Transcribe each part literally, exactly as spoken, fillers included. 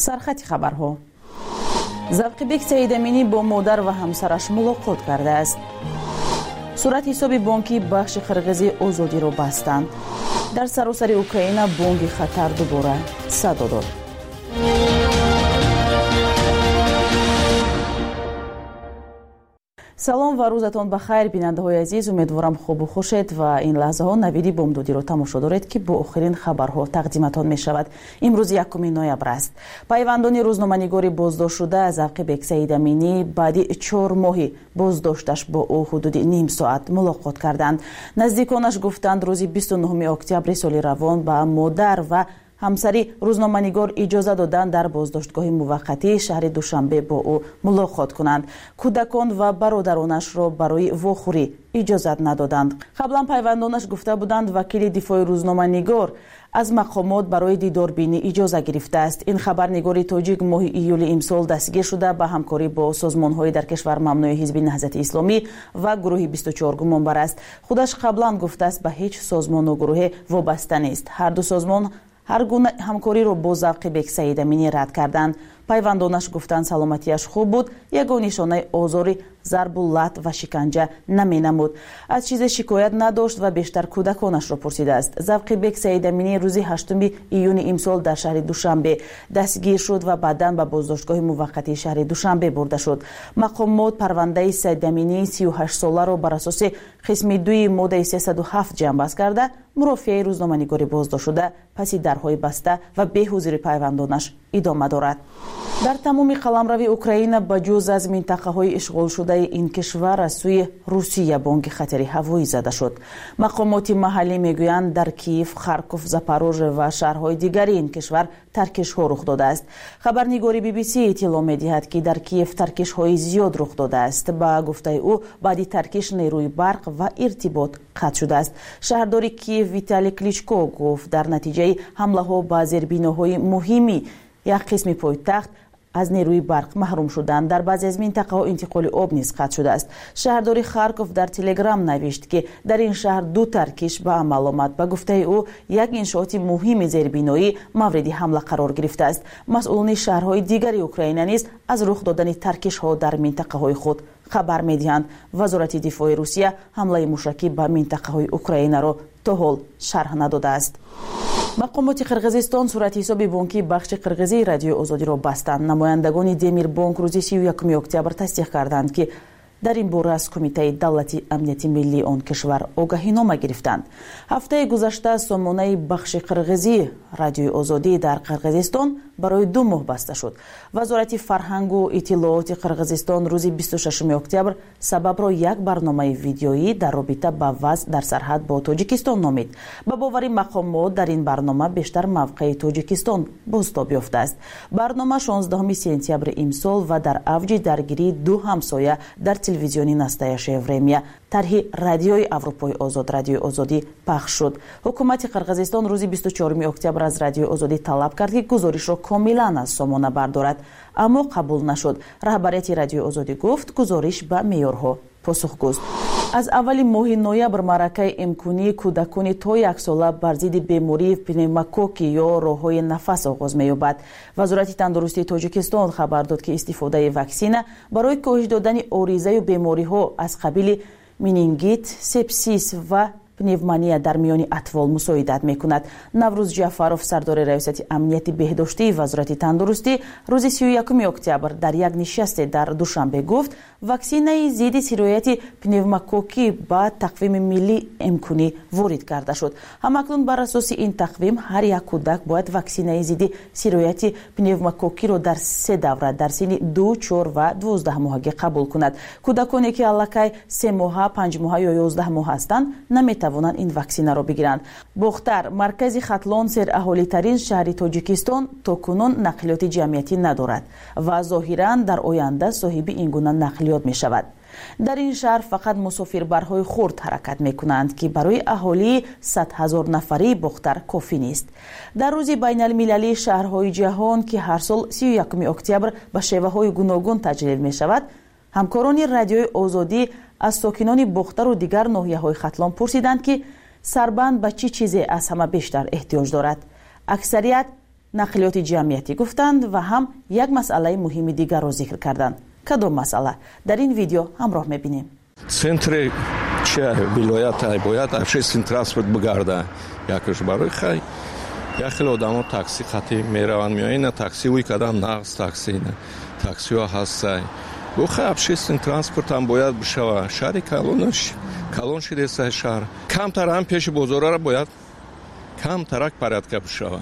سرخط خبرها. زاقبک سیدامینی با مادر و همسرش ملاقات کرده است. صورت حساب بانکی بخش قرغیزی آزادی را بستند. در سراسر اوکراین بانک خطر دوباره صدا داد. салом ва рӯзатон бахайр бинандаҳои азиз, умедворам хубу хушед ва ин лаҳзаҳо навиди бомдодиро тамошо доред ки бо охирин хабарҳо тақдиматон мешавад. имрӯз якуми ноябр аст. пайвандони рӯзноманигори боздоштшуда Завқибек Саидаминӣ баъди чор моҳи боздошташ бо ӯ ҳудуди ним соат мулоқот карданд. наздиконаш гуфтанд рӯзи бисту нӯҳуми октябри соли равон ба модар ва ҳамсари рӯзноманигор иҷоза доданд дар боздоштгоҳи муваққатӣ шаҳри Душанбе бо ӯ мулоқот кунанд. кӯдакон ва бародаронашро барои вохӯрӣ иҷозат надоданд. қаблан пайвандонаш гуфта буданд вакили дифои рӯзноманигор аз мақомот барои дидорбинӣ иҷоза гирифтааст. ин хабарнигори тоҷик моҳи июли имсол дастгир шуда ба ҳамкорӣ бо созмонҳои дар кишвар мамнӯи ҳизби наҳзати исломӣ ва гурӯҳи бисту чор гумонбар аст. худаш қаблан гуфтааст ба ҳеҷ созмону гурӯҳе вобаста нест. ҳарду созмон ҳар гуна ҳамкориро бо Завқибек Саидаминӣ рад карданд. пайвандонаш гуфтанд саломатияш хуб буд, ягон нишонаи озори зарбу лат ва шиканҷа наменамуд. аз чизе шикоят надошт ва бештар кӯдаконашро пурсидааст. Завқибек Саидаминӣ рӯзи ҳаштуми июни имсол дар шаҳри Душанбе дастгир шуд ва баъдан ба боздоштгоҳи муваққатии шаҳри Душанбе бурда шуд. мақомот парвандаи Саидаминӣ сию ҳашт соларо бар асоси қисми дуи моддаи сесаду ҳафт ҷамъбаст карда мурофиаи рӯзноманигори боздоштшуда паси дарҳои баста ва беҳузури пайвандонаш идома дорад. дар тамоми қаламрави Украина ба ҷуз аз минтақаҳои ишғолшудаи ин кишвар аз сӯи Русия бонки хатари ҳавоӣ зада шуд. мақомоти маҳаллӣ мегӯянд дар Киев, Харков, Запорожье ва шаҳрҳои дигари ин кишвар таркишҳо рух додааст. хабарнигори би би си иттилоъ медиҳад ки дар Киев таркишҳои зиёд рух додааст. ба гуфтаи ӯ баъди таркиш нерӯи барқ ва иртибот қатъ шудааст. шаҳрдори Киев Виталий Кличко гуфт дар натиҷаи ҳамлаҳо ба зербиноҳои муҳими як қисми пойтахт аз нерӯи барқ маҳрум шуданд. дар баъзе аз минтақаҳо интиқоли об низ қатъ шудааст. шаҳрдори Харков дар телеграм навишт ки дар ин шаҳр ду таркиш ба амал омад. ба гуфтаи ӯ як иншооти муҳими зербиноӣ мавриди ҳамла қарор гирифтааст. масъулони шаҳрҳои дигари Украина низ аз рух додани таркишҳо дар минтақаҳои худ хабар медиҳанд. вазорати дифои Русия ҳамлаи мушакӣ ба минтақаҳои Украинаро то ҳол шарҳ надодааст. мақомоти қирғизистон суратҳисоби бонкии бахши қирғизии радиои озодиро бастанд. намояндагони Демирбонк рӯзи сию якуми октябр тасдиқ карданд ки дар ин бора аз Кумитаи давлати амнияти миллии он кишвар огаҳинома гирифтанд. ҳафтаи гузашта сомонаи бахши қирғизии радиои озодӣ дар Қирғизистон барои ду моҳ баста шуд. вазорати фарҳангу иттилооти Қирғизистон рӯзи бисту шашуми октябр сабабро як барномаи видеоӣ дар робита ба вазъ дар сарҳад бо Тоҷикистон номид. ба бовари мақомот дар ин барнома бештар мавқеи Тоҷикистон бозтоб ёфтааст. барнома шонздаҳуми сентябри имсол ва дар авҷи даргирии ду ҳамсоя дар телевизиони «Настоящее время» тарҳи радиои Аврупои озод радиои озодӣ пахш шуд. ҳукумати Қирғизистон рӯзи бисту чоруми октябр аз радиои озодӣ талаб кард ки гузоришро комилан аз сомона бардорад, аммо қабул нашуд. раҳбарияти радиои озодӣ гуфт гузориш ба меъёрҳо посухгӯст. аз аввали моҳи ноябр маъракаи имкунии кӯдакони то яксола бар зидди бемории пневмококки ё роҳҳои нафас оғоз меёбад. вазорати тандурустии Тоҷикистон хабар дод ки истифодаи ваксина барои коҳиш додани оризаю бемориҳо аз қабили менингит, сепсис ва пневмония дар миёни атвол мусоидат мекунад. Наврӯз Ҷаъфаров сардори раисати амнияти беҳдоштии вазорати тандурустӣ рӯзи сию якуми октябр дар як нишасте дар Душанбе гуфт ваксинаи зидди сирояти пневмококки ба тақвими миллӣ имкунӣ ворид карда шуд. ҳамакнун бар асоси ин тақвим ҳар як кӯдак бояд ваксинаи зидди сирояти пневмококкиро дар се давра дар синни ду, чор ва дувоздаҳмоҳагӣ қабул кунад. кӯдаконе ки аллакай се моҳа, панҷ моҳа ё ёздаҳ моҳ ҳастанд наметавонанд ин ваксинаро бигиранд. бохтар маркази Хатлон сераҳолитарин шаҳри Тоҷикистон то кунун нақлиёти ҷамъиятӣ надорад ва зоҳиран дар оянда соҳиби ин гуна нақлиёт мешавад. дар ин шаҳр фақат мусофирбарҳои хурд ҳаракат мекунанд ки барои аҳолии сад ҳазор нафарии бохтар кофӣ нест. дар рӯзи байналмилалии шаҳрҳои ҷаҳон ки ҳар сол сию якуми октябр ба шеваҳои гуногун таҷлил мешавад, ҳамкорони радиои озодӣ аз сокинони бохтару дигар ноҳияҳои Хатлон пурсиданд ки сарбанд ба чӣ чизе аз ҳама бештар эҳтиёҷ дорад. аксарият нақлиёти ҷамъиятӣ гуфтанд ва ҳам як масъалаи муҳими дигарро зикр карданд. кадом масъала? дар ин видео ҳамроҳ мебинем. центри чия вилоятай бояд общественный транспорт бигарда якш барои хай як хеле одамо такси хати мераванд меоянд на такси уи кадам нағз такси на таксиҳо ҳастай бохай общественный транспорт ҳам бояд бишава шаҳри калонаш калон шидеста шаҳр камтар ҳам пеши бозорара бояд камтарак порядка бишава.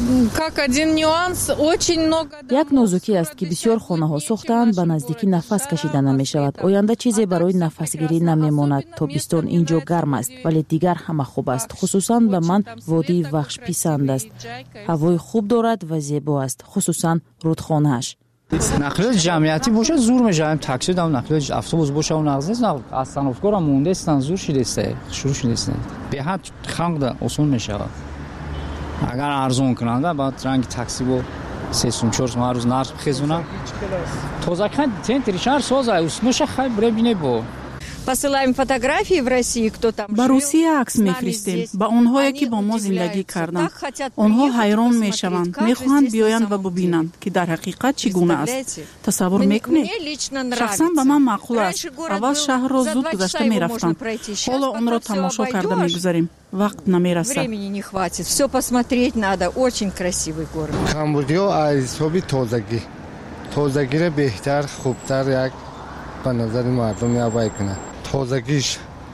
як нозукӣ аст ки бисёр хонаҳо сохтаанд ба наздикӣ нафас кашида намешавад. оянда чизе барои нафасгирӣ намемонад. тобистон инҷо гарм аст вале дигар ҳама хуб аст. хусусан ба ман водии вахш писанд аст. ҳавои хуб дорад ва зебо аст, хусусан рудхонааш. нақлиёт ҷамъиятӣ бошад зур мешавад. такси дам нақлиёт автобус бошад нағз нест. остановкора мондестан зур шидеста шурӯъ шидеста беҳад халқда осон мешавад. агар арзон кунанда баъд ранги такси бо се сум чор сум ҳар рӯз нарх бихезонам тозакан центри шаҳр соза уснуша хай бребине бо посылаем фотографии в Россию, кто там ба Русия акс мефиристем ба онҳое ки бо мо зиндагӣ карданд. онҳо ҳайрон мешаванд, мехоҳанд биёянд ва бубинанд ки дар ҳақиқат чӣ гуна аст. тасаввур мекунед? шахсан ба ман маъқул аст. аввал шаҳрро зуд гузашта мерафтам. ҳоло онро тамошо карда мегузарем. вақт намерасад. Времени не хватит. Все посмотреть надо. Очень красивый город. Камбудиё аз ҳисоби тозагӣ. Тозагиро беҳтар, хубтар як ба назари мардум явай кунад. тозагиш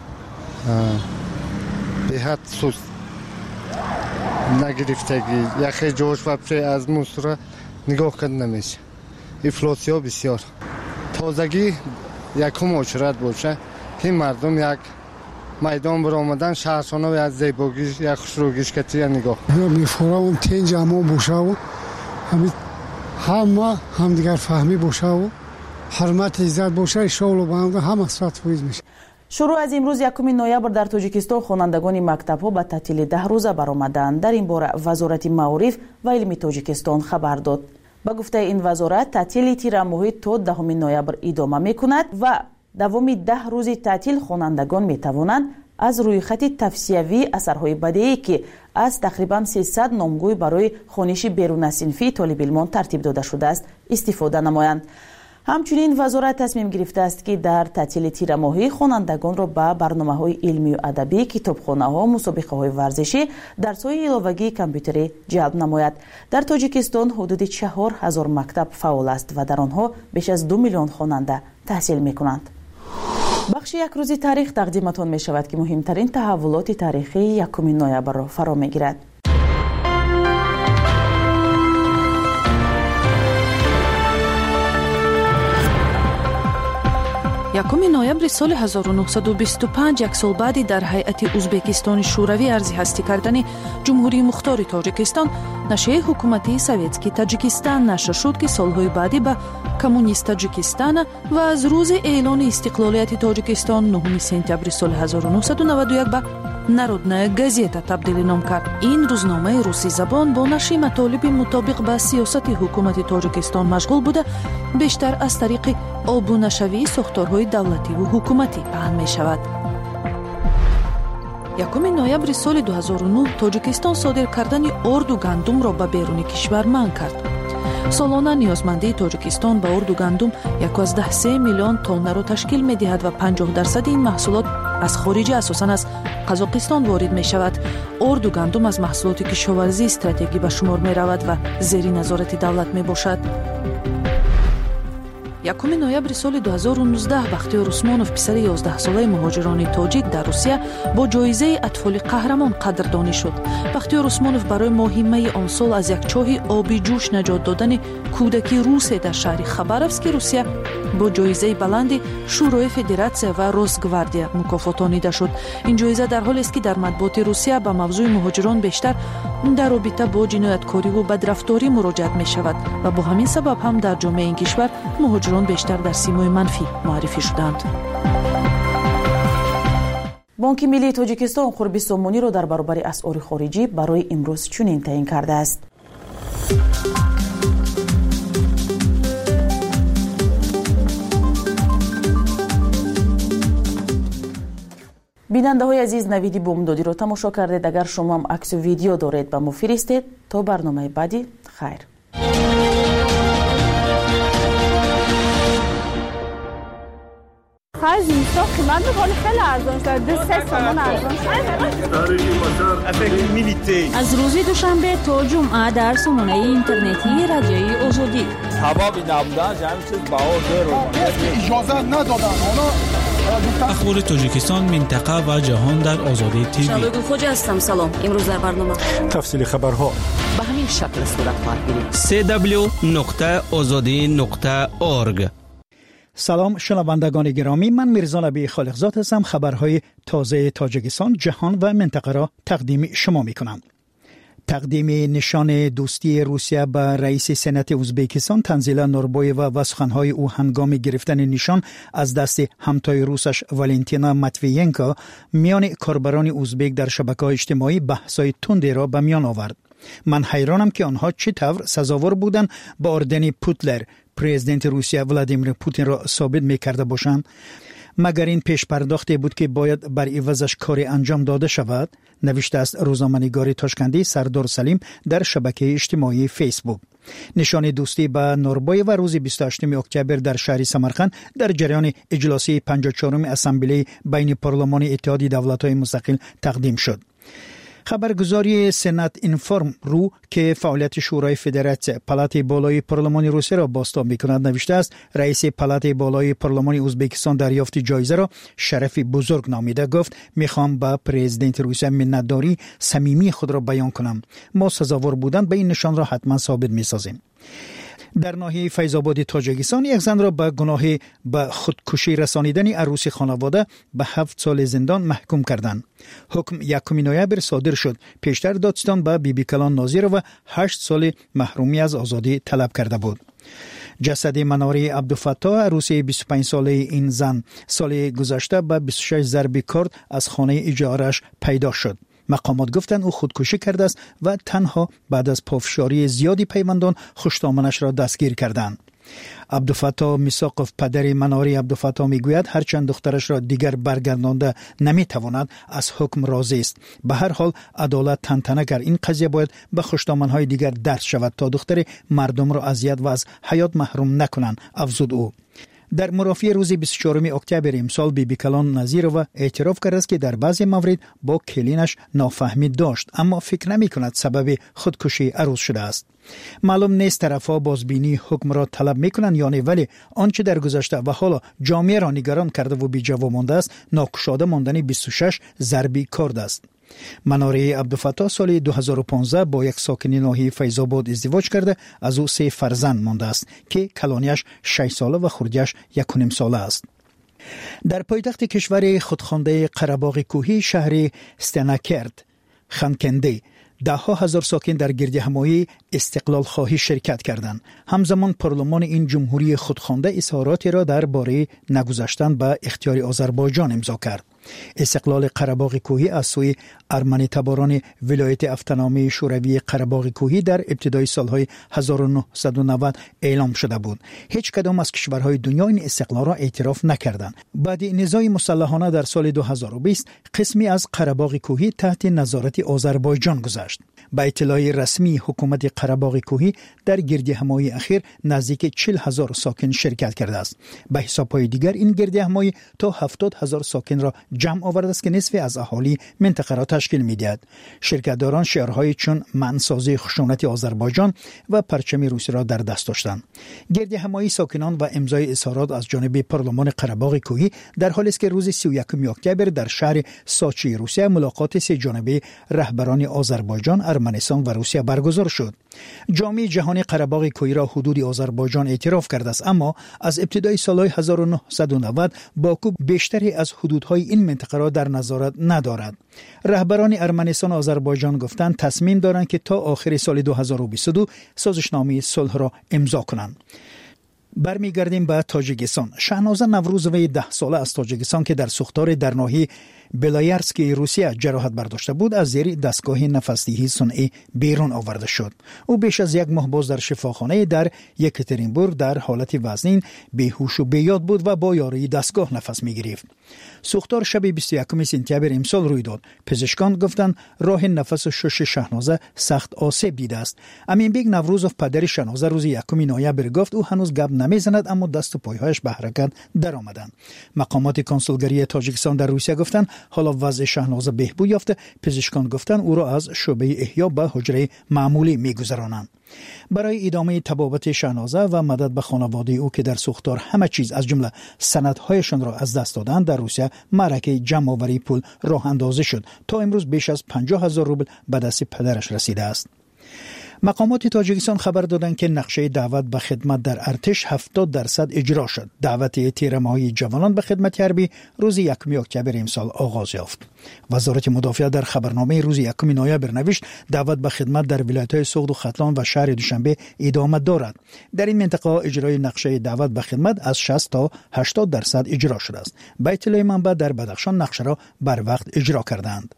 беҳад суст нагирифтагӣ яхе ҷош вапше аз мусора нигоҳ карда намеша ифлосиё бисёр тозагӣ якум ошират боша ки мардум як майдон биромадан шаҳршоно як зебогӣ як хушрӯгишкати я нигоҳ мефораву тен ҷамъо бошаву ҳама ҳамдигар фаҳмӣ бошаву ҳурмат иззат боша иншоалло ба ҳама саат фоиз меша. шуруъ аз имрӯз якуми ноябр дар тоҷикистон хонандагони мактабҳо ба таътили даҳрӯза баромаданд. дар ин бора вазорати маориф ва илми тоҷикистон хабар дод. ба гуфтаи ин вазорат таътили тирамоҳӣ то даҳуми ноябр идома мекунад ва давоми даҳ рӯзи таътил хонандагон метавонанд аз рӯйхати тавсиявии асарҳои бадеӣ ки аз тақрибан сесад номгӯй барои хониши берунасинфии толибилмон тартиб дода шудааст истифода намоянд. ҳамчунин вазорат тасмим гирифтааст ки дар таътили тирамоҳӣ хонандагонро ба барномаҳои илмию адабӣ, китобхонаҳо, мусобиқаҳои варзишӣ, дарсҳои иловагии компютерӣ ҷалб намояд. дар тоҷикистон ҳудуди чаҳор ҳазор мактаб фаъол аст ва дар онҳо беш аз ду миллион хонанда таҳсил мекунанд. бахши якрӯзи таърих тақдиматон мешавад ки муҳимтарин таҳаввулоти таърихии якуми ноябрро фаро мегирад. якуми ноябри соли ҳазору нуҳсаду бисту панҷ як сол баъди дар ҳайати ӯзбекистони шӯравӣ арзи ҳастӣ кардани ҷумҳурии мухтори тоҷикистон нашрияи ҳукуматии советски Таҷикистан нашр шуд ки солҳои баъдӣ ба коммунист Таҷикистана ва аз рӯзи эълони истиқлолияти Тоҷикистон нӯҳуми сентябри соли ҳазору нуҳсаду наваду як ба Народная газета табдилӣ ном кард. ин рӯзномаи русизабон бо нашри матолиби мутобиқ ба сиёсати ҳукумати Тоҷикистон машғул буда бештар аз тариқи обунашавии сохторҳои давлативу ҳукуматӣ паҳн мешавад. якуми ноябри соли ду ҳазору нӯҳ Тоҷикистон содир кардани орду гандумро ба беруни кишвар манъ кард. солона ниёзмандии Тоҷикистон ба орду гандум яковаздаҳ се миллион тоннаро ташкил медиҳад ва панҷоҳ дарсади ин маҳсулот аз хориҷа асосан аз Қазоқистон ворид мешавад. орду гандум аз маҳсулоти кишоварзии стратегӣ ба шумор меравад ва зери назорати давлат мебошад. якуми ноябри соли ду ҳазору нуздаҳ Бахтиёр Усмонов писари ёздаҳсолаи муҳоҷирони тоҷик дар Русия бо ҷоизаи атфоли қаҳрамон қадрдонӣ шуд. Бахтиёр Усмонов барои моҳимаи он сол аз як чоҳи оби ҷӯш наҷот додани кӯдаки русе дар шаҳри Хабаровски Русия бо ҷоизаи баланди Шӯрои Федератсия ва Росгвардия мукофотонида шуд. ин ҷоиза дар ҳолест ки дар матбуоти Русия ба мавзӯи муҳоҷирон бештар дар робита бо ҷинояткориву бадрафторӣ муроҷиат мешавад ва бо ҳамин сабаб ҳам дар ҷомеаи ин кишвар муҳоҷирон бештар дар симои манфӣ муаррифӣ шуданд. бонки миллии Тоҷикистон қурби сомониро дар баробари асъори хориҷӣ барои имрӯз чунин таъин кардааст. بیننده های عزیز، نویدی بومدادی رو تماشا کردید. اگر شما هم عکس و ویدیو دارید با ما فرستید. تا برنامه بعدی، خیر. خرج نیستا قیمت بخوری خیلی ارزان شد. دو سه سامان ارزان شد. از روز دوشنبه تا جمعه در سامانه اینترنتی رادیوی آزادی. حبابی نبودن جمعی چیز باور داره. اجازه ندادن. اخبار تاجیکستان، منطقه و جهان در آزادی تیوی. شبگون خوجا هستم. سلام. امروز در برنامه تفصیل خبرها به همین شکل صورت خواهد گرفت. سی دبلیو نقطه آزادی نقطه اورگ. سلام شنوندگان گرامی، من میرزا نبی خالقزاد هستم. خبرهای تازه تاجیکستان، جهان و منطقه را تقدیم شما میکنم. تقدیم نشان دوستی روسیه به رئیس سنات ازبکستان تنزیل نوربویو و سخنهای او هنگام گرفتن نشان از دست همتای روسش والنتینا ماتویینکا میان کاربران ازبک در شبکه‌های اجتماعی بحث‌های تندی را به میان آورد. من حیرانم که آنها چطور سزاوار بودند با اردن پوتلر پرزیدنت روسیه ولادیمیر پوتین را ثابت می‌کرده باشند. مگر این پیش پرداخته بود که باید بر عوضش کاری انجام داده شود؟ نوشته است روزنامه‌نگار تاشکندی سردار سلیم در شبکه اجتماعی فیسبوک. نشان دوستی با نوربای و روز بیست و هشتم اکتبر در شهر سمرقند در جریان اجلاسی پنجاه و چهارم اسامبله بین پارلمان اتحادیه دولت‌های مستقل تقدیم شد. خبرگزاری سنات اینفورم رو که فعالیت شورای فدراسیون پالات بالای پارلمان روسیه را بازتاب می‌کند نوشته است رئیس پالات بالای پارلمان ازبکستان دریافت جایزه را شرف بزرگ نامیده. گفت میخوام با پرزیدنت روسیه منتداری صمیمی خود را بیان کنم. ما سزاوار بودن به این نشان را حتما ثابت می‌سازیم. در ناحیه فیض‌آباد تاجیکستان یک زن را به گناه به خودکشی رسانیدن عروس خانواده به هفت سال زندان محکوم کردند. حکم یکم نوامبر صادر شد. پیشتر دادستان به بیبی کلان ناظر و هشت سال محرومی از آزادی طلب کرده بود. جسد مناری عبدالفتاح عروس بیست و پنج ساله این زن سال گذشته به بیست و شش ضرب کارد از خانه اجاره‌اش پیدا شد. مقامات گفتند او خودکشی کرده است و تنها بعد از پافشاری زیادی پیوندان خوش‌دامنش را دستگیر کردند. عبدالفتاح میساقوف پدر مناری عبدالفتاح میگوید هرچند دخترش را دیگر برگردانده نمیتواند از حکم راضی است. به هر حال عدالت تنتنه کرد. این قضیه باید به خوش‌دامن‌های دیگر درس شود تا دختر مردم را اذیت و از حیات محروم نکنند، افزود او. در مرافعه روز بیست و چهارم اکتبر امسال بیبی کلان نظیرова اعتراف کرد است که در بعضی موارد با کلینش نافهمی داشت، اما فکر نمی کند سبب خودکشی عروس شده است. معلوم نیست طرفها بازبینی حکم را طلب می کنند یا نه، ولی آنچه در گذشته و حالا جامعه را نگران کرده و بی جواب مانده است ناکشاده ماندن بیست و شش ضربی کارد است. مناره عبدالفتاح سال دو هزار و پانزده با یک ساکن ناحیه فیض‌آباد ازدواج کرده از او سه فرزند مانده است که کلانیش شش ساله و خردیش یک و نیم ساله است. در پایتخت کشور خودخوانده قره‌باغ کوهی شهر استناکرد خانکنده ده ها هزار ساکن در گردهمایی استقلال خواهی شرکت کردند. همزمان پارلمان این جمهوری خودخوانده اظهاراتی را درباره نگذاشتن به اختیار آذربایجان امضا کرد. استقلال قره‌باغ کوهی از سوی ارمنی تباران ولایت اتونومی شوروی قره‌باغ کوهی در ابتدای سالهای هزار و نهصد و نود اعلام شده بود. هیچ کدام از کشورهای دنیا این استقلال را اعتراف نکردند. بعد نزاع مسلحانه در سال دو هزار و بیست قسمی از قره‌باغ کوهی تحت نظارت آذربایجان گذشت. با اطلاع رسمی حکومت قره‌باغ کوهی در گردهمایی اخیر نزدیک چهل هزار ساکن شرکت کرده است. به حساب‌های دیگر این گردهمایی تا هفتاد هزار ساکن را جمع آورده است که نصف از اهالی منطقه را تشکیل می‌دهد. شرکت‌داران شعارهای چون منسازی خشونت آذربایجان و پرچم روسیه را در دست داشتند. گردهمایی ساکنان و امضای اظهارات از جانب پارلمان قره‌باغ کوهی در حالی است که روز سی و یکم اکتبر در شهر ساچی روسیه ملاقات سه جانبه رهبران آذربایجان، ارمنستان و روسیه برگزار شد. جامعه جهانی قره‌باغ کوهی را حدود آذربایجان اعتراف کرده است، اما از ابتدای سالهای هزار و نهصد و نود باکو بیشتری از حدودهای این منطقه را در نظارت ندارد. رهبران ارمنستان و آذربایجان گفتند تصمیم دارند که تا آخر سال دو هزار و بیست و دو سازشنامه صلح را امضا کنند. برمیگردیم به تاجیکستان. شهنازه نوروزوی ده ساله از تاجیکستان که در سوختار در ناحیه بلایرسکی روسیه جراحت برداشته بود از زیر دستگاه نفسدهی صنعی بیرون آورده شد. او بیش از یک ماه باز در شفاخانه در یکاترینبورگ در حالت وزنین بیهوش و بیاد بود و با یاری دستگاه نفس می‌گرفت. سوختار شب بیست و یکم سپتامبر امسال روی داد. پزشکان گفتند راه نفس شش شهنازه سخت آسیب دیده است. امینبگ نوروزوف پدر شهنازه روز یکم نوامبر گفت او هنوز گپ نمیزند اما دست و پایهایش به حرکت در آمدند. مقامات کنسولگری تاجیکستان در روسیه گفتند حالا وضع شهنازه بهبود یافته. پزشکان گفتند او را از شعبه احیا به حجره معمولی میگذرانند. برای ادامه طبابت شهنازه و مدد به خانواده او که در سوختار همه چیز از جمله سندهایشان را از دست دادند در روسیه معرکه جمع آوری پول راه اندازی شد. تا امروز بیش از پنجاه هزار روبل به دست پدرش رسیده است. مقامات تاجیکستان خبر دادند که نقشه دعوت به خدمت در ارتش هفتاد درصد اجرا شد. دعوت تیره‌ماهی جوانان به خدمت حربی روز یکم اکتبر امسال آغاز یافت. وزارت مدافعه در خبرنامه روز یکم نوامبر نوشت دعوت به خدمت در ولایت‌های سوخت و ختلان و شهر دوشنبه ادامه دارد. در این منطقه اجرای نقشه دعوت به خدمت از شصت تا هشتاد درصد اجرا شده است. به اطلاع منبع در بدخشان نقشه را بر وقت اجرا کردند.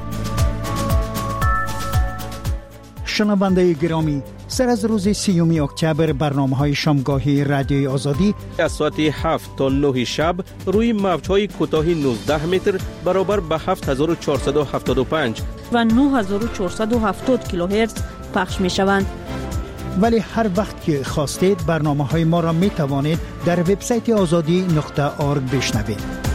شنونده گرامی، سر از روز سیوم اکتبر برنامه‌های شامگاهی رادیوی آزادی از ساعت هفت تا نه شب روی موج‌های کوتاه نوزده متر برابر به هفت هزار و چهارصد و هفتاد و پنج و نه هزار و چهارصد و هفتاد کیلوهرتز پخش می‌شوند. ولی هر وقت که خواستید برنامه‌های ما را می‌توانید در وبسایت آزادی نقطه اورگ بشنوید.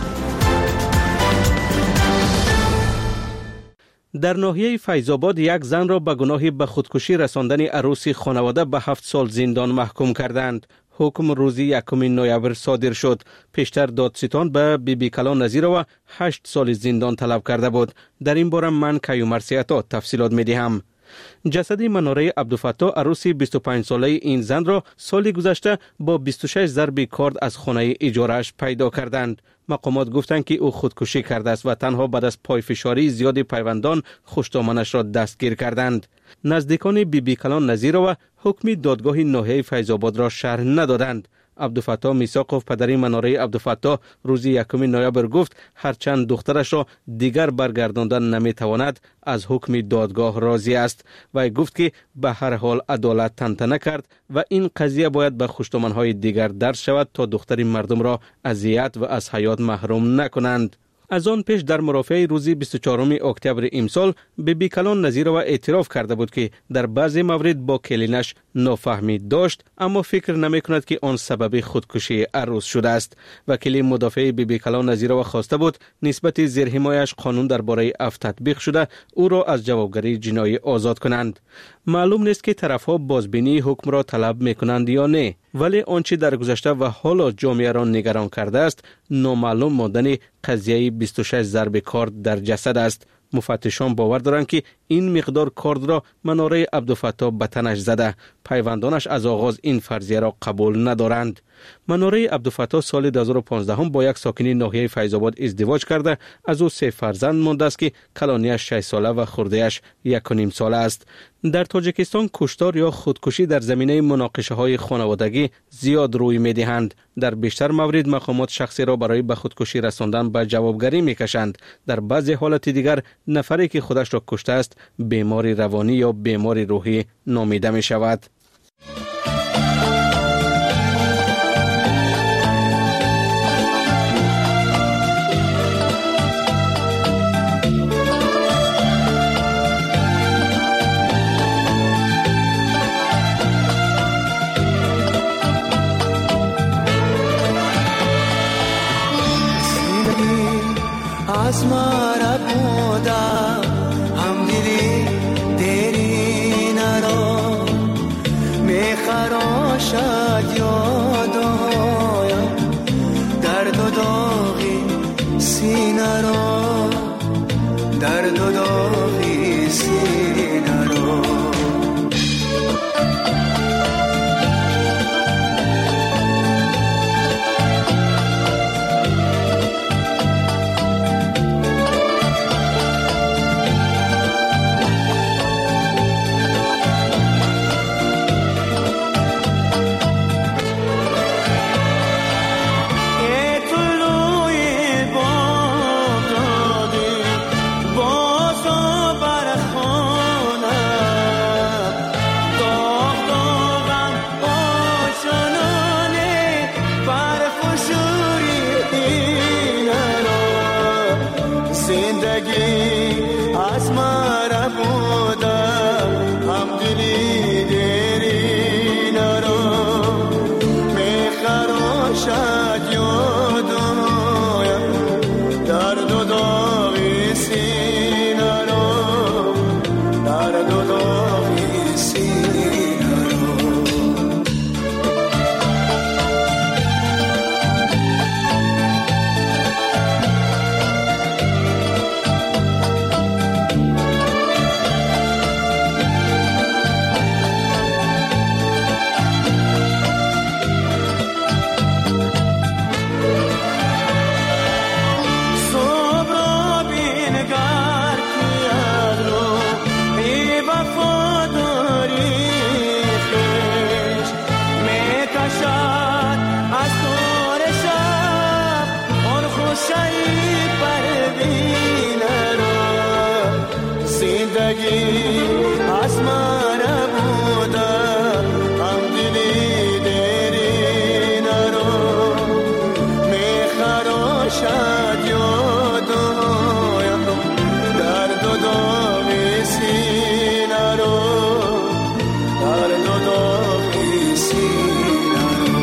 در ناحیه فیض‌آباد یک زن را به گناه به خودکشی رساندن عروس خانواده به هفت سال زندان محکوم کردند. حکم روز یکم نوامبر صادر شد. پیشتر دادستان به بی بی کلان نظیرова هشت سال زندان طلب کرده بود. در این باره من کیومرسیاتا تفصیلات می‌دهم. جسد مناره عبدالفتاح عروس بیست و پنج ساله این زن را سال گذشته با بیست و شش ضرب کارد از خانه اجاره‌اش پیدا کردند. مقامات گفتند که او خودکشی کرده است و تنها بعد از پای فشاری زیاد پیوندان خوش‌دامنش را دستگیر کردند. نزدیکان بی بی کلان نظیرova حکم دادگاه ناحیه فیض‌آباد را شرح ندادند. عبدالفتاح میساقوف پدری مناره عبدالفتاح روز یکم نوامبر گفت هرچند دخترش را دیگر برگرداندن نمیتواند از حکم دادگاه راضی است و گفت که به هر حال عدالت تنتنه کرد و این قضیه باید به خوش‌دامن‌های دیگر درس شود تا دختر مردم را اذیت و از حیات محروم نکنند. از آن پیش در مرافعه روز بیست و چهارم اکتبر امسال بی بی کلان نظیرova اعتراف کرده بود که در بعضی موارد با کلینش نافهمی داشت اما فکر نمی کند که آن سبب خودکشی عروس شده است. وکیل مدافع بی بی کلان نظیرova خواسته بود نسبت زیرحمایش قانون درباره عفو تطبیق شده او را از جوابگری جنایی آزاد کنند. معلوم نیست که طرفها بازبینی حکم را طلب می کنند یا نه، ولی آنچه در گذشته و حالا جامعه را نگران کرده است نامعلوم ماندن قضیه بیست و شش ضرب کارد در جسد است. مفتشان باور دارند که این مقدار کارد را مناره عبدالفتاح به تنش زده. پیوندانش از آغاز این فرضیه را قبول ندارند. مناره عبدالفتاح سال دو هزار و پانزده هم با یک ساکن ناحیه فیض‌آباد ازدواج کرده. از او سه فرزند مانده است که کلانیش شش ساله و خرده‌اش یک و نیم ساله است. در تاجیکستان کشتار یا خودکشی در زمینه مناقشه های خانوادگی زیاد روی می دهند. در بیشتر موارد مقامات شخصی را برای به خودکشی رساندن به جوابگری می کشند. در بعضی حالت دیگر نفری که خودش را کشته است بیماری روانی یا بیماری روحی نامیده می شود. از مرد بودم هم دیدی دیری نرا میخراشد یادایم درد و داغی سینه را درد و داغی سینه را زندگی از من بوده هم دلی دری نرو میخراشد یادایم درد و داغ سینه رو درد و داغ سینه رو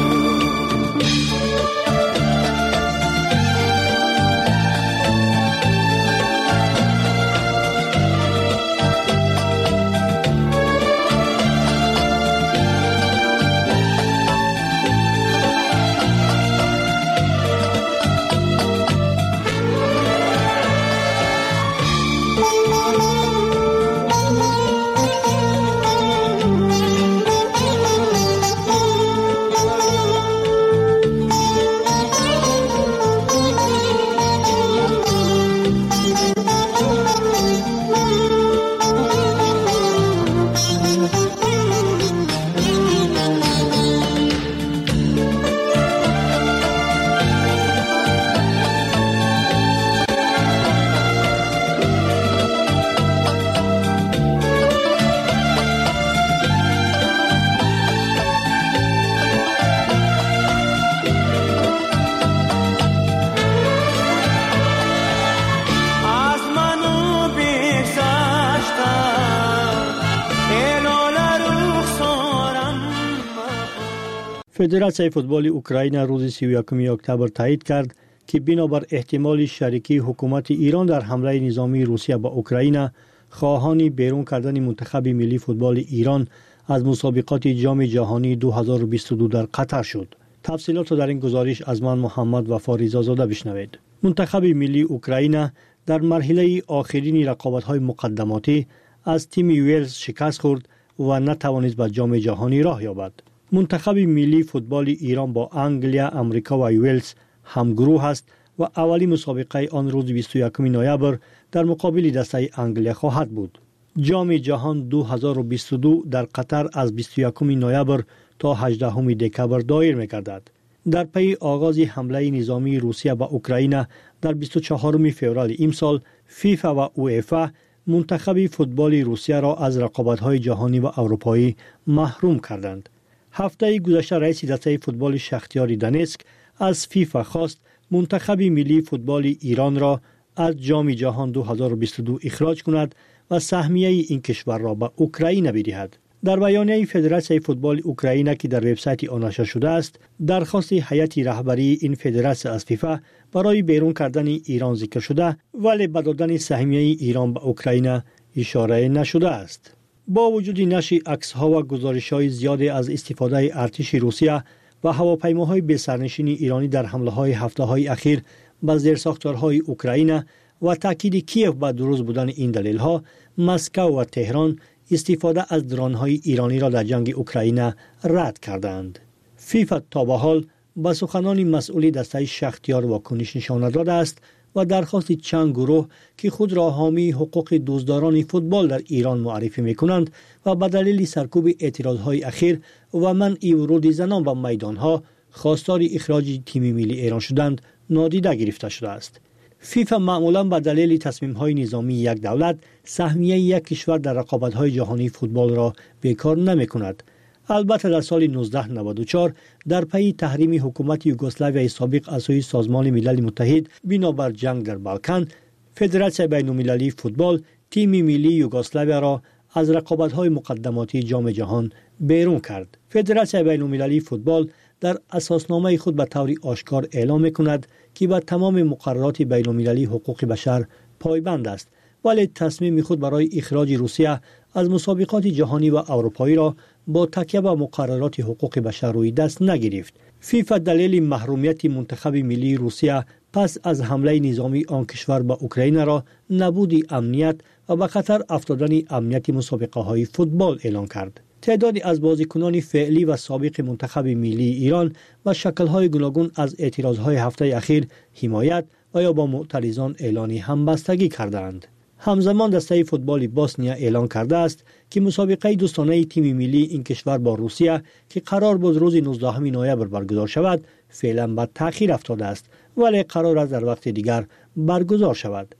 فدراسیون فوتبال اوکراین روز سی و یکم اکتبر تایید کرد که بنابر احتمال شریکی حکومت ایران در حمله نظامی روسیه به اوکراین خواهان بیرون کردن منتخب ملی فوتبال ایران از مسابقات جام جهانی دو هزار و بیست و دو در قطر شد. تفصیلات در این گزارش از من محمد وفا رضازاده بشنوید. منتخب ملی اوکراین در مرحله آخرین رقابت‌های مقدماتی از تیم ویلز شکست خورد و نتوانست به جام جهانی راه یابد. منتخب ملی فوتبال ایران با انگلیا، امریکا و ویلز همگروه است و اولی مسابقه آن روز بیست و یکم نوامبر در مقابل دسته انگلیا خواهد بود. جام جهان دو هزار و بیست و دو در قطر از بیست و یکم نوامبر تا هجدهم دکبر دایر می‌گردد. در پی آغاز حمله نظامی روسیه به اوکراین در بیست و چهارم فوریه امسال فیفا و اوئفا منتخب فوتبال روسیه را از رقابت‌های جهانی و اروپایی محروم کردند. هفته گذشته رئیس دسته فوتبال شختیار دونتسک از فیفا خواست منتخب ملی فوتبال ایران را از جام جهان دو هزار و بیست و دو اخراج کند و سهمیه این کشور را به اوکراین بدهد. در بیانیه فدراسیون فوتبال اوکراین که در وبسایت آن نشر شده است، درخواست هیئت رهبری این فدراسیون از فیفا برای بیرون کردن ایران ذکر شده، ولی به دادن سهمیه ایران به اوکراین اشاره نشده است. با وجود نشر عکس‌ها و گزارش‌های زیادی از استفاده ارتش روسیه و هواپیماهای بی‌سرنشین ایرانی در حمله‌های هفته‌های اخیر به زیرساختارهای اوکراین و تاکید کیف به دروغ بودن این دلیل‌ها، مسکو و تهران استفاده از درون‌های ایرانی را در جنگ اوکراین رد کردند. فیفا تا به حال به سخنان مسئول دسته شختیار واکنش نشان داده است و درخواست چند گروه که خود را حامی حقوق دزداران فوتبال در ایران معرفی می‌کنند و به دلیل سرکوب اعتراضهای اخیر و منع ورود زنان به میدانها خواستار اخراج تیم ملی ایران شدند نادیده گرفته شده است. فیفا معمولاً به دلیل تصمیم‌های نظامی یک دولت سهمیه یک کشور در رقابت‌های جهانی فوتبال را بیکار نمی‌کند. البته در سال نوزده نود و چهار در پی تحریم حکومت یوگسلاویای سابق از سوی سازمان ملل متحد بنابر جنگ در بالکان، فدراسیون بین‌المللی فوتبال تیم ملی یوگسلاویا را از رقابت‌های مقدماتی جام جهان بیرون کرد. فدراسیون بین‌المللی فوتبال در اساسنامه خود به طور آشکار اعلام می‌کند که به تمام مقررات بین‌المللی حقوق بشر پایبند است، ولی تصمیم خود برای اخراج روسیه از مسابقات جهانی و اروپایی را با تکیه به مقررات حقوق بشر روی دست نگرفت. فیفا دلیل محرومیت منتخب ملی روسیه پس از حمله نظامی آن کشور به اوکراین را نبود امنیت و به خطر افتادن امنیت مسابقه های فوتبال اعلام کرد. تعدادی از بازیکنان فعلی و سابق منتخب ملی ایران و شکل‌های گوناگون از اعتراض‌های هفته اخیر حمایت و یا با معترضان اعلان همبستگی کردند. همزمان دسته فوتبال بوسنیا اعلان کرده است که مسابقه دوستانه تیم ملی این کشور با روسیه که قرار بود روز نوزدهم نوامبر برگزار شود فعلا به تأخیر افتاده است، ولی قرار است در وقت دیگر برگزار شود.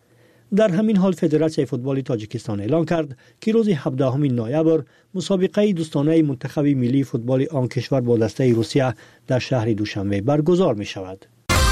در همین حال فدراسیون فوتبال تاجیکستان اعلان کرد که روز هفدهم نوامبر مسابقه دوستانه منتخب ملی فوتبال آن کشور با دسته روسیه در شهر دوشنبه برگزار می شود.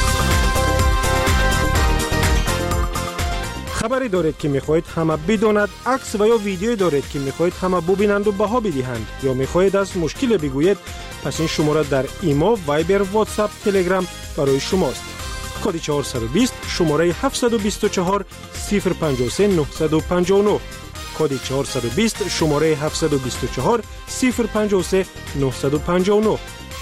خبری دارید که میخواهید همه بداند، عکس و یا ویدیویی دارید که میخواهید همه ببینند و بها بدهند یا میخواهید از مشکل بگویید، پس این شماره در ایما، وایبر، واتساپ، تلگرام برای شماست. کد چهارصد و بیست شماره هفتصد و بیست و چهار صفر پنجاه و سه نهصد و پنجاه و نه. کد چهارصد و بیست شماره هفتصد و بیست و چهار صفر پنجاه و سه نهصد و پنجاه و نه.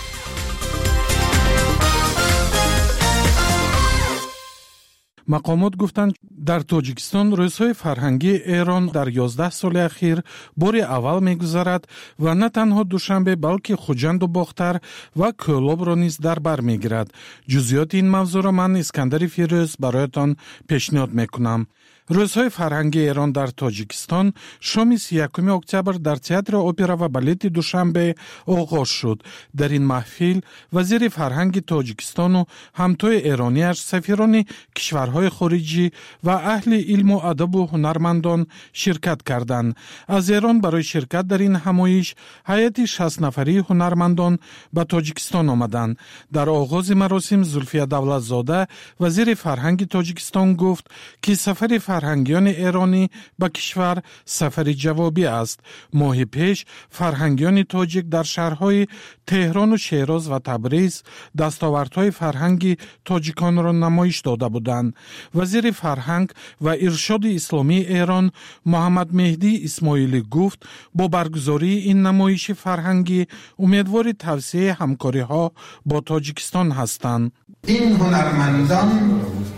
مقامات گفتند در تاجیکستان روزهای فرهنگی ایران در یازده سال اخیر بار اول میگذرد و نه تنها دوشنبه بلکه خوجند و باختر و کولوب را نیز در بر میگیرد. جزئیات این موضوع را من اسکندر فیروز برایتان پیشنهاد میکنم. روزهای فرهنگی ایران در تاجیکستان شام سی و یکم اکتبر در تئاتر اپرا و بالت دوشنبه آغاز شد. در این محفل وزیر فرهنگ تاجیکستان و همتای ایرانیش، سفیران کشورهای خارجی و اهل علم و ادب و هنرمندان شرکت کردند. از ایران برای شرکت در این همایش هیئت شصت نفری هنرمندان به تاجیکستان آمدند. در آغاز مراسم زلفیه دولتزاده وزیر فرهنگ تاجیکستان گفت که سفر فرهنگیان ایرانی به کشور سفر جوابی است. ماه پیش فرهنگیان تاجیک در شهرهای تهران و شیراز و تبریز دستاوردهای فرهنگی تاجیکان را نمایش داده بودند. وزیر فرهنگ و ارشاد اسلامی ایران محمد مهدی اسماعیلی گفت با برگزاری این نمایش فرهنگی امیدوار توسعه همکاری ها با تاجیکستان هستند. این هنرمندان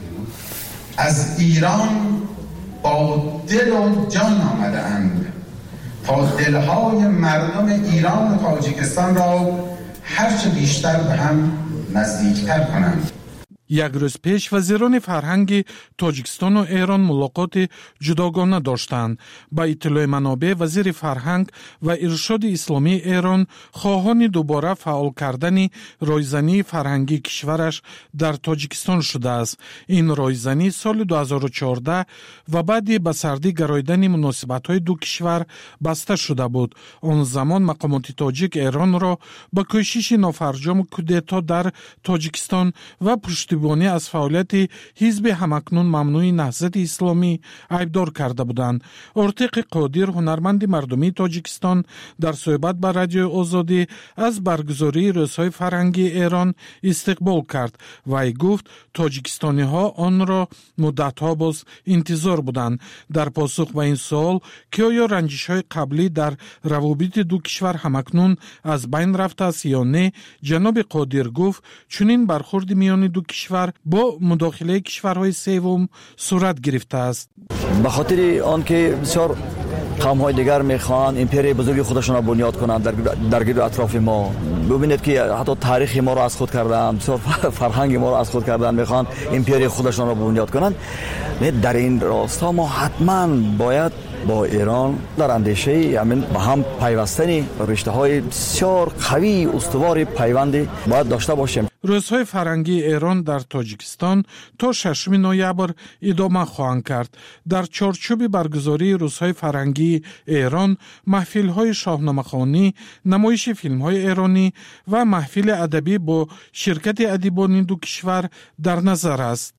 از ایران با دل و جان آمده اند تا دلهای مردم ایران و تاجیکستان را هرچه بیشتر به هم نزدیکتر کنند. یک روز پیش وزیران فرهنگ تاجیکستان و ایران ملاقات جداگانه داشتند. با اطلاع منابع وزیر فرهنگ و ارشاد اسلامی ایران خواهان دوباره فعال کردن رایزنی فرهنگی کشورش در تاجیکستان شده است. این رایزنی سال دو هزار و چهارده و بعد به سردی گراییدن مناسبت‌های دو کشور بسته شده بود. آن زمان مقامات تاجیک ایران را با کوشش نافرجام کودتا در تاجیکستان و پشت بانی از فعالیت حزب همکنون ممنوع نهضت اسلامی عیبدار کرده بودند. ارتق قادر هنرمند مردمی تاجیکستان در صحبت با رادیو آزادی از برگزاری روزهای فرهنگی ایران استقبال کرد و ای گفت تاجیکستانی ها آن را مدت ها باز انتظار بودند. در پاسخ به این سوال که آیا رنجش های قبلی در روابط دو کشور همکنون از بین رفته است یا نه، جناب قادر گفت چنین برخورد میان دو کشور با مداخله کشورهای سوم صورت گرفته است. به خاطر آنکه بسیار قوم‌های دیگر میخوان امپری بزرگ خودشون را بنیاد کنند در در گرد اطراف ما. ببینید که حتی تاریخ ما را از خود کردن، بسیار فرهنگ ما را از خود کردن، میخوان امپری خودشون را بنیاد کنند. در این راستا ما حتما باید با ایران در اندیشه همین با هم پیوستنی رشته‌های بسیار قوی استوار پیوندی باید داشته باشیم. روزهای فرهنگی ایران در تاجیکستان تا ششم نوامبر ادامه خواهند کرد. در چارچوب برگزاری روزهای فرهنگی ایران محفل‌های شاهنامه‌خوانی، نمایش فیلم‌های ایرانی و محفل ادبی با شرکت ادیبان دو کشور در نظر است.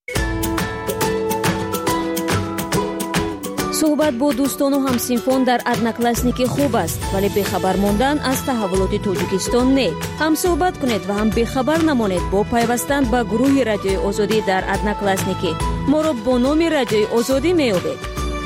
صحبت با دوستان و همسینفان در ادناکلاسنیک خوب است، ولی بخبر ماندن از تحولات تاجیکستان نه. هم صحبت کنید و هم بخبر نمانید با پیوستن به گروه رادیوی آزادی در ادناکلاسنیک. ما را با نام رادیوی آزادی میابید.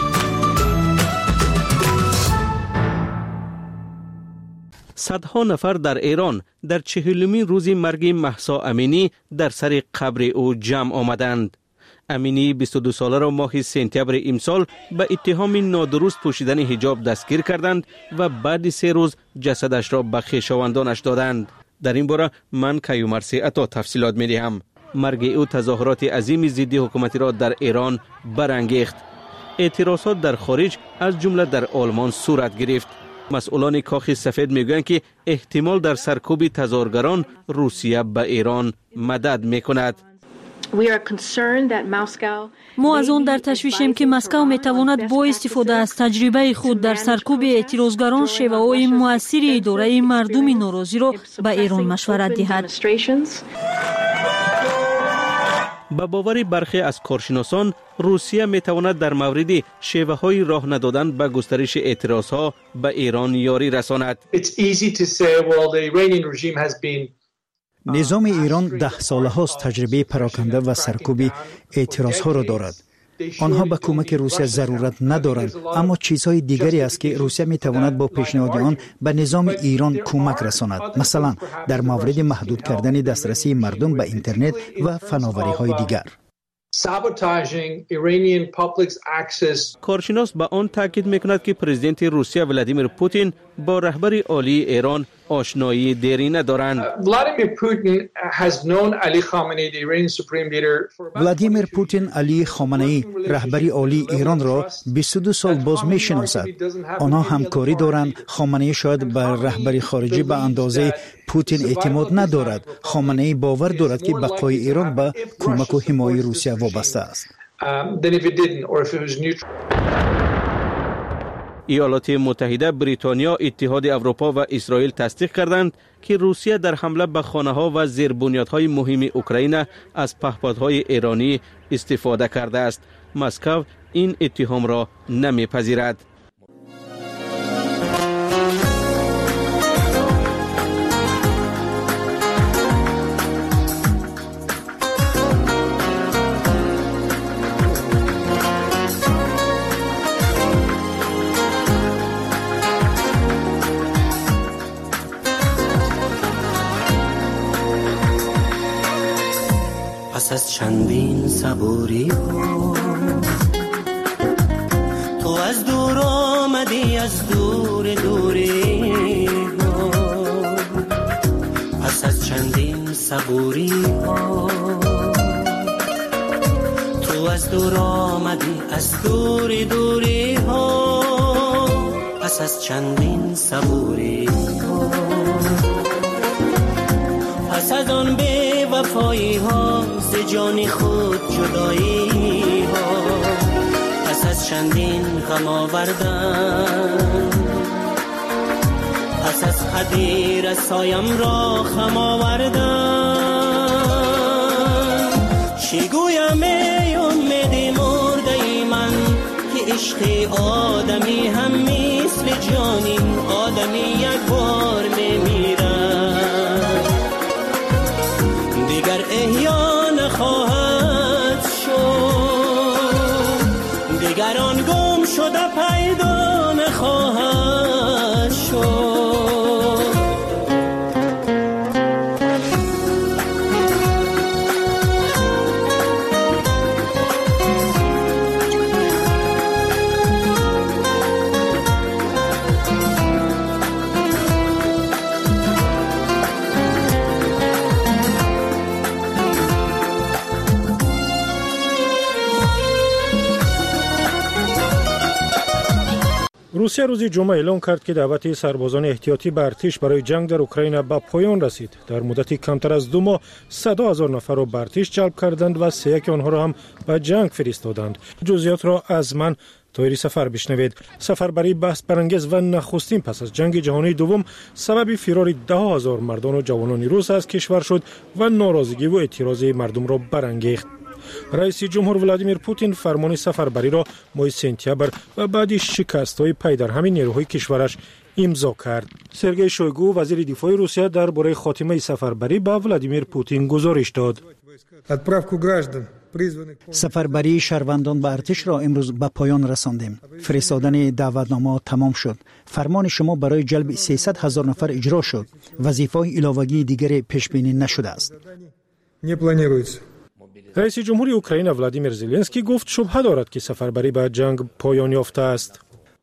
صدها نفر در ایران در چهلمین روز مرگ مهسا امینی در سر قبر او جمع آمدند. امینی بیست و دو ساله را ماه سپتامبر امسال به اتهام نادرست پوشیدن حجاب دستگیر کردند و بعد سه روز جسدش را به خویشاوندانش دادند. در این باره من کیومرثی عطا تفصیلات می دهم. مرگ او تظاهرات عظیم ضد حکومتی را در ایران برانگیخت. اعتراضات در خارج از جمله در آلمان صورت گرفت. مسئولان کاخ سفید میگویند که احتمال در سرکوب تظاهرگران روسیه به ایران مدد میکند. ما از آن در تشویشیم که مسکو میتواند با استفاده از تجربه خود در سرکوب اعتراضگران شیوه‌های مؤثر اداره مردم ناراضی را به ایران مشورت دهد. با باور برخی از کارشناسان، روسیه میتواند در مورد شیوه‌های راه ندادن به گسترش اعتراضها به ایران یاری رساند. نظام ایران ده ساله هاست تجربه پراکنده و سرکوب اعتراض ها را دارد. آنها به کمک روسیه ضرورت ندارند، اما چیزهای دیگری است که روسیه می تواند با پیشنهاد آن به نظام ایران کمک رساند. مثلا در مورد محدود کردن دسترسی مردم به اینترنت و فناوری های دیگر. کارشناس به آن تاکید میکند که پرزیدنت روسیه ولادیمیر پوتین با رهبر عالی ایران آشنایی دیرینه دارند. ولادیمیر پوتین علی خامنه‌ای رهبر عالی ایران را بیست و دو سال باز میشناسد. آنها همکاری دارند. خامنه‌ای شاید به رهبری خارجی به اندازه پوتین اعتماد ندارد. خامنه‌ای باور دارد که بقای ایران به کمک و حمایت روسیه وابسته است. ایالات متحده، بریتانیا، اتحاد اروپا و اسرائیل تصدیق کردند که روسیه در حمله به خانه‌ها و زیربنیادهای مهم اوکراین از پهپادهای ایرانی استفاده کرده است. مسکو این اتهام را نمیپذیرد. پس از چندین صبوری ها تو از دور آمدی، از دور دوری ها. پس از چندین صبوری ها تو از دور آمدی، از دور دوری ها. پس از چندین صبوری ها، پس از آن بی وفایی ها، ز جان خود جدایی ها. پس از چندین غم آوردن، پس از قدیر سایم را خم آوردن. چی گویم ای امید مرده ای من که عشق آدمی هم مثل جانین آدمی یک بار میمیرد، دیگر احیا نخواهد شد، دیگر آن گم شده پیدا نخواهد شد. روسیه روز جمعه اعلام کرد که دعوت سربازان احتیاطی به ارتش برای جنگ در اوکراین به پایان رسید. در مدتی کمتر از دو ماه صد هزار نفر را به ارتش جلب کردند و سه یک آنها را هم به جنگ فرستادند. جزئیات را از من طاهری سفر بشنوید. سفربری بحث برانگیز و نخستین پس از جنگ جهانی دوم سبب فرار ده هزار مردان و جوانان روس از کشور شد و ناراضگی و اعتراض مردم را برانگیخت. رئیس جمهور ولادیمیر پوتین فرمان سفربری را ماه سپتامبر و بعد شکست‌های پی در همین نیروهای کشورش امضا کرد. سرگئی شویگو وزیر دفاع روسیه درباره خاتمه سفربری به ولادیمیر پوتین گزارش داد. سفربری شهروندان به ارتش را امروز به پایان رساندیم. فرستادن دعوتنامه تمام شد. فرمان شما برای جلب سیصد هزار نفر اجرا شد. وظیفه‌های علاوه‌ای دیگر پیش بینی نشده است. رئیس جمهوری اوکراین ولادیمیر زلنسکی گفت شبهه دارد که سفربری به جنگ پایان یافته است.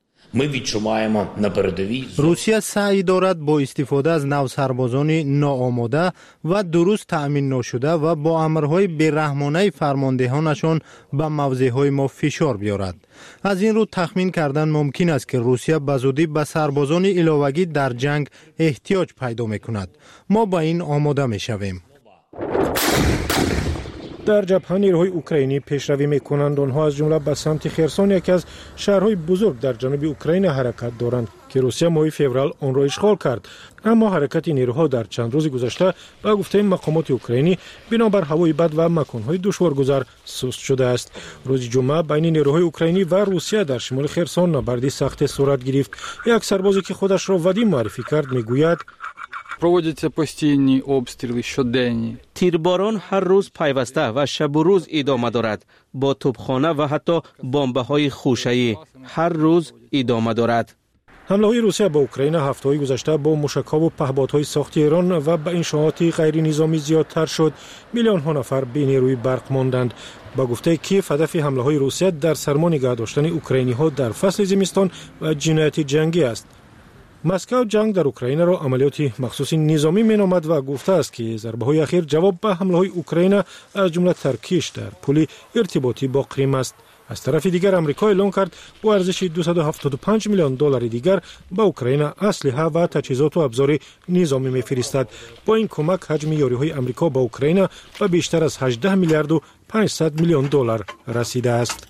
روسیه سعی دارد با استفاده از نوسربازان ناآماده و درست تأمین نشده و با امرهای بی‌رحمانه فرماندهانشان به موضعهای ما فشار بیارد. از این رو تخمین کردن ممکن است که روسیه به زودی به سربازان علاوه‌ای در جنگ احتیاج پیدا می‌کند. ما با این آماده می‌شویم. در جبهه نیروهای اوکراینی پیشروی می‌کنند. آنها از جمله به سمت خرسون، یکی از شهرهای بزرگ در جنوب اوکراین حرکت دارند که روسیه ماه فوریه آن را اشغال کرد. اما حرکت نیروها در چند روز گذشته به گفته مقامات اوکراینی بنابر هوای بد و مکان‌های دشوارگذر سست شده است. روز جمعه بین نیروهای اوکراینی و روسیه در شمال خرسون نبردی سخت صورت گرفت. یک سربازی که خودش را ودیم معرفی کرد میگوید проводяться постійні обстріли щоденні. تیرباران هر روز پیوسته و شب و روز ادامه دارد با توپخانه و حتی بمب‌های خوشه‌ای هر روز ادامه دارد. حمله روسیه به اوکراین هفته‌های گذشته با موشک‌ها و پهپادهای ساخت ایران و به انشاءات غیر نظامی زیادتر شد. میلیون‌ها نفر بی نیروی برق ماندند. با گفته کیف هدف حمله‌های روسیه در سرما نگه داشتن اوکراینی‌ها در فصل زمستان و جنایت جنگی است. مسکو جنگ در اوکراین را عملیاتی مخصوص نظامی مینامد و گفته است که ضربه‌های اخیر جواب به حمله‌های اوکراین از جمله ترکیش در پل ارتباطی با کریم است. از طرف دیگر آمریکا اعلام کرد با ارزش دویست و هفتاد و پنج میلیون دلار دیگر به اوکراین اسلحه و تجهیزات و ابزار نظامی می‌فرستد. با این کمک حجم یاری‌های آمریکا به اوکراین به بیشتر از هجده میلیارد و پانصد میلیون دلار رسیده است.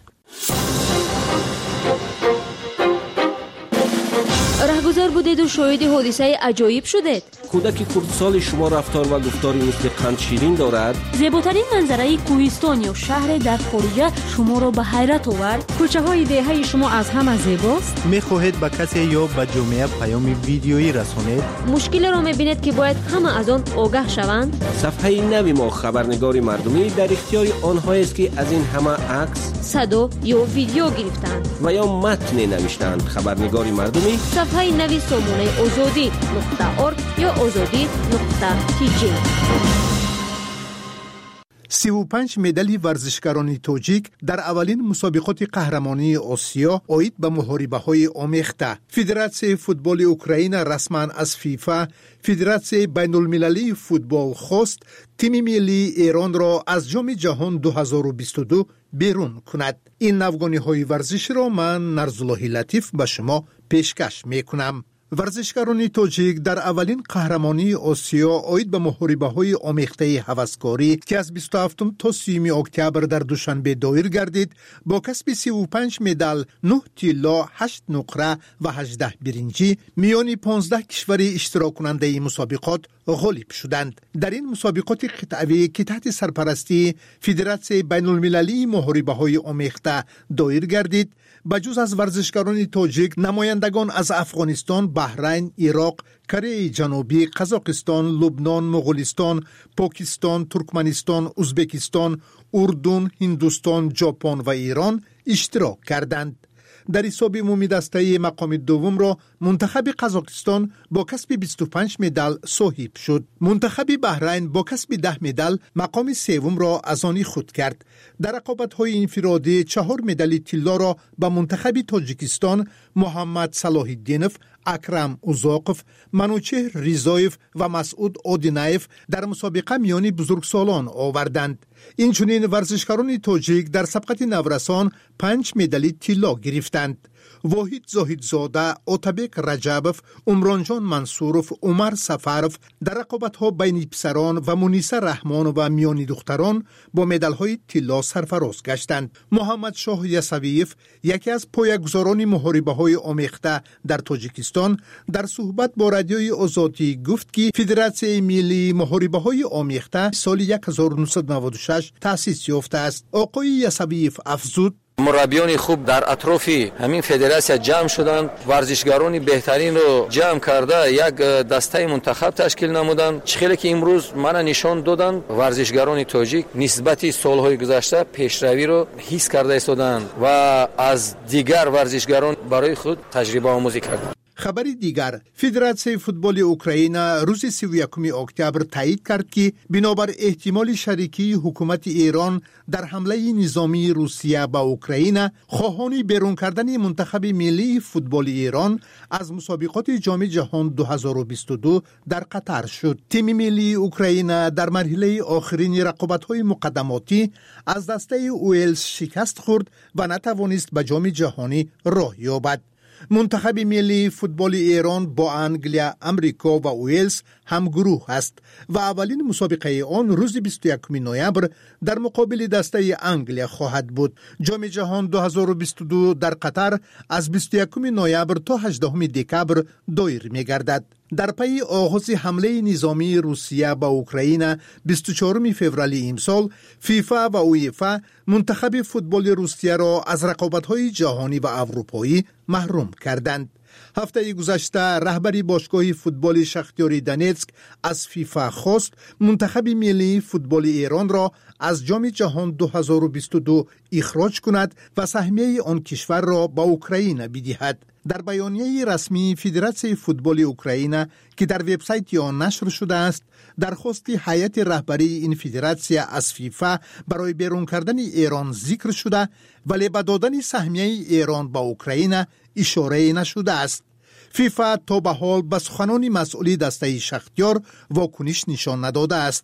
رهگذر بودید و شاهد حادثه عجایب شدید. کودک کردسال شما رفتار و گفتاری مثل قند شیرین دارد. زیباترین منظره کوهستان یا شهر در خارجه شما را به حیرت آورد. کوچه های دهه شما از همه زیباست. میخواهید به کسی یا به جامعه پیام ویدیویی رسانید؟ مشکل را میبینید که باید همه از آن آگاه شوند. صفحه نوی ما خبرنگار مردمی در اختیار آنها است که از این همه عکس، صدا یا ویدیو گرفتند و یا متن نوشتند. خبرنگار مردمی صفحه نوی سامانه آزادی نقطه ارگ یا آزادی نقطه تی جی. سی و پنج مدال ورزشکاران تاجیک در اولین مسابقات قهرمانی آسیا عاید به محاربه‌های آمیخته. فدراسیون فوتبال اوکراین رسما از فیفا، فدراسیون بین المللی فوتبال خواست تیم ملی ایران را از جام جهان دو هزار و بیست و دو بیرون کند. این نوگانی‌های ورزش را من نرزالله لطیف به شما پیشکش میکنم. ورزشکاران تاجیک در اولین قهرمانی آسیا عاید به محاربه‌های آمیخته هوسکاری که از بیست و هفتم تا سی اکتبر در دوشنبه دایر گردید با کسب سی و پنج مدال، نه طلا، هشت نقره و هجده برنجی میان پانزده کشور اشتراک کننده این مسابقات غالب شدند. در این مسابقات قطعی که تحت سرپرستی فدراسیون بین المللی محاربه‌های آمیخته دایر گردید، بجز از ورزشکاران تاجیک نمایندگان از افغانستان، بحرین، عراق، کره جنوبی، قزاقستان، لبنان، مغولستان، پاکستان، ترکمنستان، ازبکستان، اردن، هندوستان، ژاپن و ایران اشتراک کردند. در حساب عمومی دسته مقام دوم را منتخب قزاقستان با کسب بیست و پنج مدال صاحب شد. منتخب بحرین با کسب ده مدال مقام سوم را از آن خود کرد. در رقابت‌های انفرادی چهار مدال طلا را به منتخب تاجیکستان محمد صلاح الدینوف، اکرم اوزاقف، منوچهر ریزایف و مسعود آدینایف در مسابقه میان بزرگسالان آوردند. اینچنین ورزشکاران تاجیک در سبقت نورسان پنج مدال طلا گرفتند. واحد زاهدزاده، آتابک رجبف، عمرانجان منصورف، عمر سفرف در رقابت‌ها بین پسران و منیسه رحمان و میانی دختران با مدال‌های طلا سرفراز گشتند. محمد شاه یسویف، یکی از پایه‌گذاران محاربه‌های آمیخته در تاجیکستان، در صحبت با رادیوی آزادی گفت که فدراسیون ملی محاربه‌های آمیخته سال هزار و نهصد و نود و شش تأسیس یافته است. آقای یسویف افزود: مربیان خوب در اطراف همین فدراسیون جمع شدند، ورزشکاران بهترین رو جمع کرده یک دسته منتخب تشکیل نمودند. چخیلی که امروز من نشان دادند ورزشکاران تاجیک نسبت سالهای گذشته پیشروی رو حس کرده ایستادند و از دیگر ورزشکاران برای خود تجربه آموزی کردند. خبری دیگر، فدراسیون فوتبال اوکراین روز سی و یکم اکتبر تایید کرد که بنابر احتمال شریکی حکومت ایران در حمله نظامی روسیه به اوکراین، خواهان بیرون کردن منتخب ملی فوتبال ایران از مسابقات جام جهان دو هزار و بیست و دو در قطر شد. تیم ملی اوکراین در مرحله آخرین رقابت‌های مقدماتی از دسته ویلز شکست خورد و نتوانست به جام جهانی راه یابد. منتخب ملی فوتبال ایران با انگلیا، امریکا و ویلز هم گروه است و اولین مسابقه آن روز بیست و یکم نوامبر در مقابل دسته انگلیا خواهد بود. جام جهان دو هزار و بیست و دو در قطر از بیست و یکم نوامبر تا هجدهم دکبر دایر می‌گردد. در پی آغاز حمله نظامی روسیه به اوکراین بیست و چهارم فوریه امسال، فیفا و اویفا منتخب فوتبال روسیه را از رقابت‌های جهانی و اروپایی محروم کردند. هفته گذشته رهبری باشگاه فوتبال شختیار دونتسک از فیفا خواست منتخب ملی فوتبال ایران را از جام جهان دو هزار و بیست و دو اخراج کند و سهمیه آن کشور را به اوکراین بدهد. در بیانیه رسمی فدراسیون فوتبال اوکراین که در وبسایت آن نشر شده است، درخواست هیئت رهبری این فدراسیون از فیفا برای بیرون کردن ایران ذکر شده، ولی به دادن سهمیه ایران به اوکراین اشاره نشده است. فیفا تا به حال به سخنان مسئولی دسته شختیار واکنش نشان نداده است.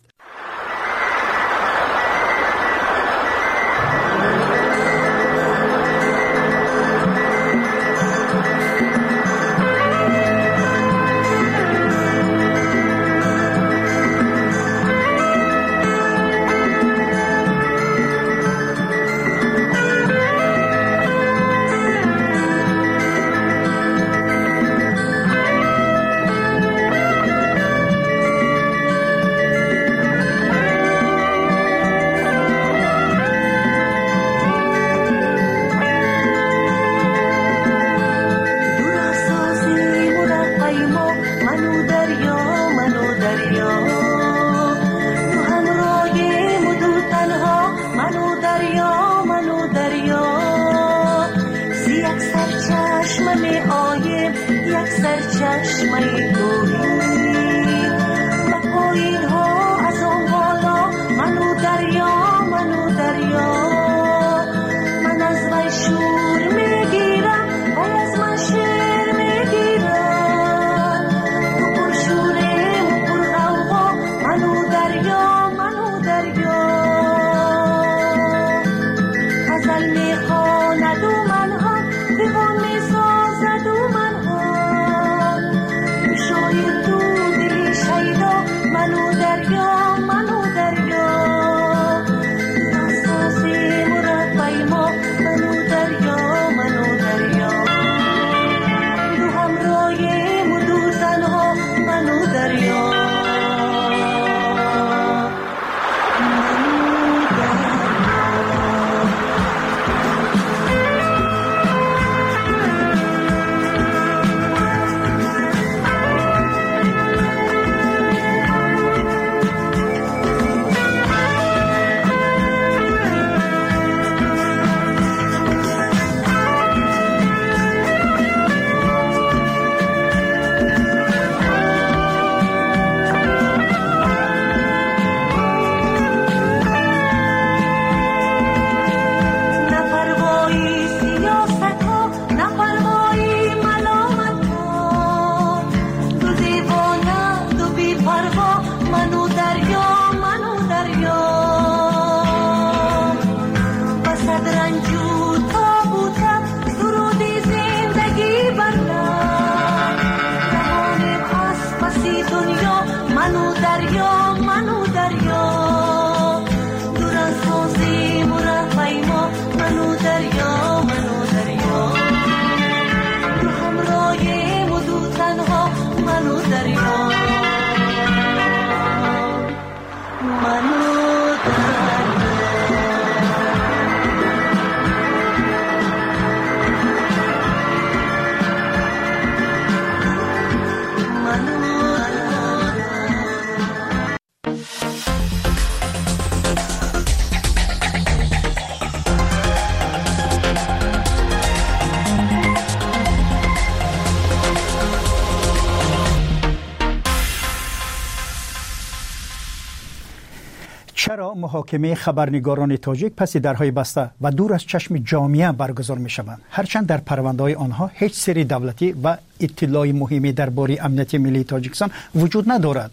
چرا محاکمه خبرنگاران تاجیک پس درهای بسته و دور از چشم جامعه برگزار می شوند، هرچند در پرونده‌های آنها هیچ سری دولتی و اطلاعی مهمی درباره امنیت ملی تاجیکستان وجود ندارد؟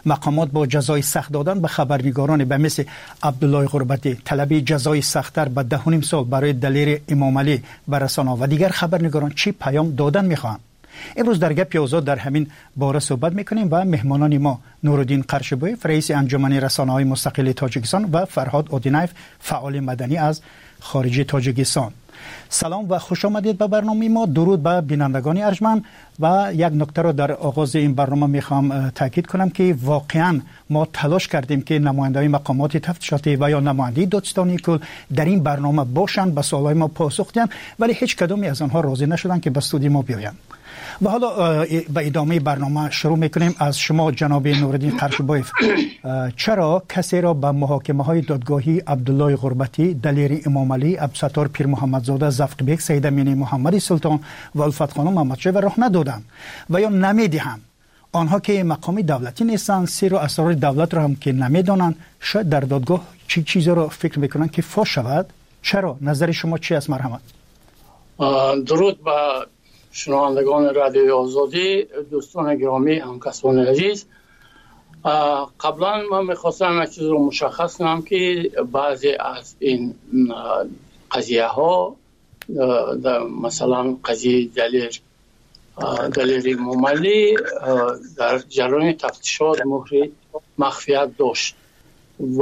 مقامات با جزای سخت دادن به خبرنگاران به مثل عبدالله غربتی، طلب جزای سخت‌تر به ده و نیم سال برای دلیر امام علی به رسانه‌ها و دیگر خبرنگاران چی پیام دادن می‌خواهند؟ امروز در گپ آزاد در همین باره صحبت میکنیم و مهمانان ما نورالدین قرشبویف رئیس انجمن رسانه‌های مستقل تاجیکستان و فرهاد اودینایف فعال مدنی از خارج تاجیکستان. سلام و خوش آمدید به برنامه ما. درود به بینندگان ارجمند و یک نکته را در آغاز این برنامه میخوام تاکید کنم که واقعا ما تلاش کردیم که نماینده‌های مقامات تفتیشاتی و یا نماینده دادستانی کل در این برنامه باشند، به سوالای ما پاسخ دهند، ولی هیچ کدومی از آنها راضی نشدند که به استودیو ما بیایند. و حالا به ادامه برنامه شروع میکنیم. از شما جناب نورالدین قرشبویف، چرا کسی را به محاکمه های دادگاهی عبدالله غربتی، دلیر امام علی، عبدالستار پیر محمدزاده، زفت بیگ، سید امین محمدی سلطان و الفت خانم محمدشاه راه ندادند و یا نمیدهند؟ آنها که مقام دولتی نیستند، سیر و اسرار دولت را هم که نمیدانند، شاید در دادگاه چی چیزی را فکر میکنند که فاش شود؟ چرا؟ نظر شما چی است؟ مرحمت. درود با شنوندگان رادیو آزادی، دوستان گرامی، همکسان عزیز. قبلا من میخواستم یک چیز رو مشخص کنم که بعضی از این قضیه ها، مثلا قضیه دلیر دلیر امام علی در جریان تفتیشات مهر مخفیت داشت و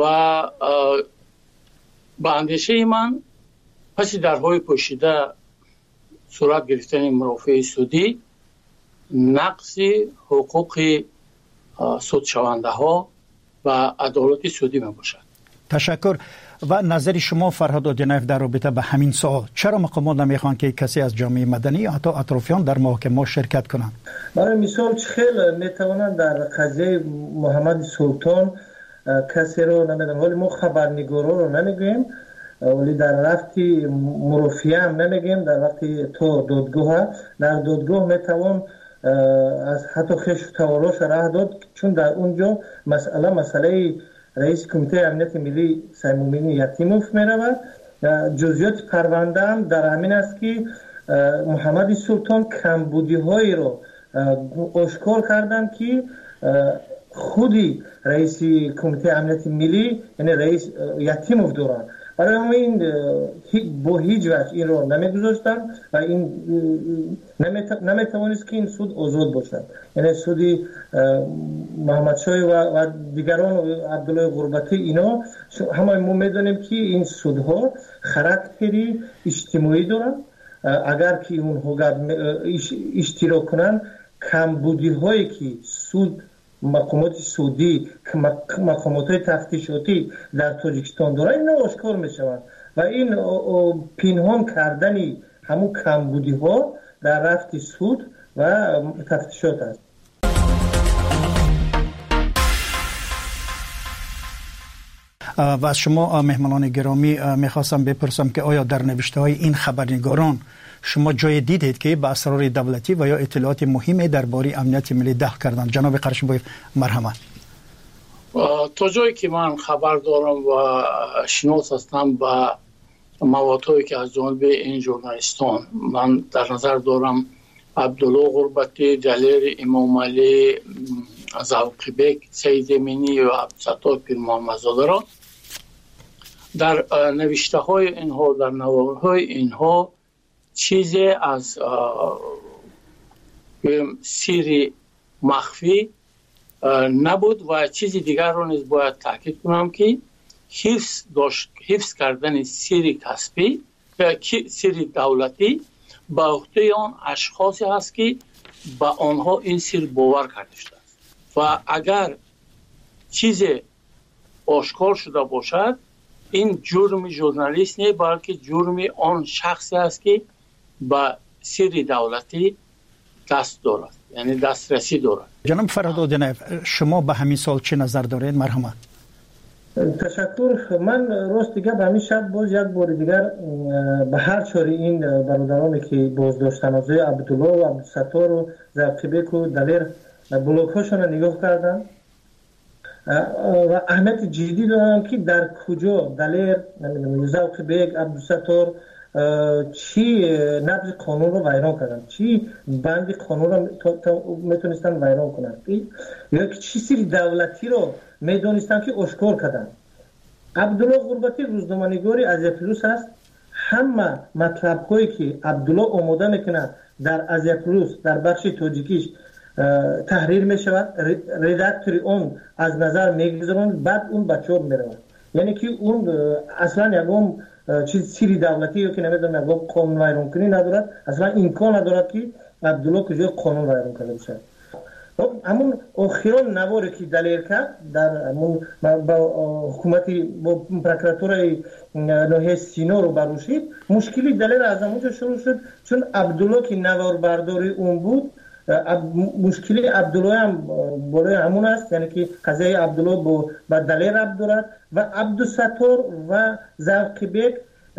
به اندیشه من پس درهای پوشیده صورت گرفتن مرافع سودی، نقض حقوق سودشونده ها و عدالت سودی می باشد. تشکر. و نظر شما فرهاد اودینایف در رابطه به همین سوال، چرا مقامات نمیخوان که کسی از جامعه مدنی یا حتی اطرافیان در محاکمه شرکت کنند؟ برای مثال خیلی میتوانند در قضیه محمد سلطان کسی رو نمیدونم، ولی ما خبرنگارا رو نمیگویم، ولی در وقتی مرافعه هم نمیگیم، در وقتی تو دادگاه در دادگاه میتوان از حتی خشم توالاش راه داد، چون در اونجا مسئله مسئله رئیس کمیته امنیت ملی سیمومین یتیموف میرود. جزئیات پرونده هم در همین است که محمد سلطان کمبودی هایی رو آشکار کردن که خودی رئیس کمیته امنیت ملی یعنی رئیس یتیموف دارن. برای همین با هیچ وجه این رو نمیگذاشتن و این نمیتوانست که این سود آزاد باشد. یعنی سودی محمدشاه و دیگران عبدالله غربتی اینا همه ما میدونیم که این سودها خاراکتری اجتماعی دارن. اگر که اونها اشتراک کنن، کمبودی هایی که سود مقامات سودی، مقامات تفتیشاتی در تاجیکستان داره، این آشکار می شود و این پنهان کردن همون کمبودی ها در رفت سود و تفتیشات است. و از شما مهمانان گرامی میخواستم بپرسم که آیا در نوشته های این خبرنگاران شما جای دیدید که به اسرار دولتی و یا اطلاعات مهمی درباره امنیت ملی دخل کردند؟ جناب قرشبویف، مرحمت. تا جایی که من خبر دارم و شناس هستم با موادهایی که از جانب این ژورنالیستان من در نظر دارم، عبدالله غربتی، دلیر امام علی، زوقی بیگ، سید امینی و عبدالستار پیر محمدزاده را در نوشته های اینها، در نوار های اینها چیزی از سری مخفی نبود و چیزی دیگر رو نیز باید تاکید کنم که حفظ داشت حفظ کردن سری کسبی، سری دولتی به عهده آن اشخاصی هست که به آنها این سر باور کرده شده است و اگر چیزی آشکار شده باشد، این جرم ژورنالیست نه، بلکه جرم آن شخصی است که با سری دولتی دست دارد، یعنی دسترسی دارد. جناب فرهاد اودینایف، شما به همین سال چه نظر دارید؟ مرحمت. تشکر. من راست دیگه به همین شب باز یک بار دیگر به هر چاری این برادرانی که بازداشتن از عبدالله و عبدالستار و زوقی بیگ و دلیر بلاک هاشون نگاه کردن و اهمیت جدی دارن که در کجا دلیر، زوقی بیگ، عبدالستار چی نبض قانون رو ویران کردن، چی بند قانون رو میتونستن ویران کنن، یا چی سری دولتی رو میدونستن که اشکار کردن. عبدالله غربتی روزنامه‌نگاری از پلوس است. همه مطلب هایی که عبدالله آماده میکنه در از پلوس در بخش تاجیکیش تحریر میشود، ردکتوری اون از نظر میگذارن، بعد اون به چاپ میرود. یعنی که اون اصلا یکم چیز سری دولتی یا که نمیدونم یکم قانون ویران کنی ندارد، اصلا امکان ندارد که عبدالله کجای قانون ویران کرده باشد. همون آخران نواری که دلیر کرد در همون با حکومتی با پروکراتورای ناحیه سینا رو بروشید، مشکلی دلیر از همونجا شروع شد، چون عبدالله که نوار برداری اون بود، مشکلی عبدالله هم بالای همون است، یعنی که قضیه عبدالله با, با دلیر عبدالله و عبدالستار و زرقبک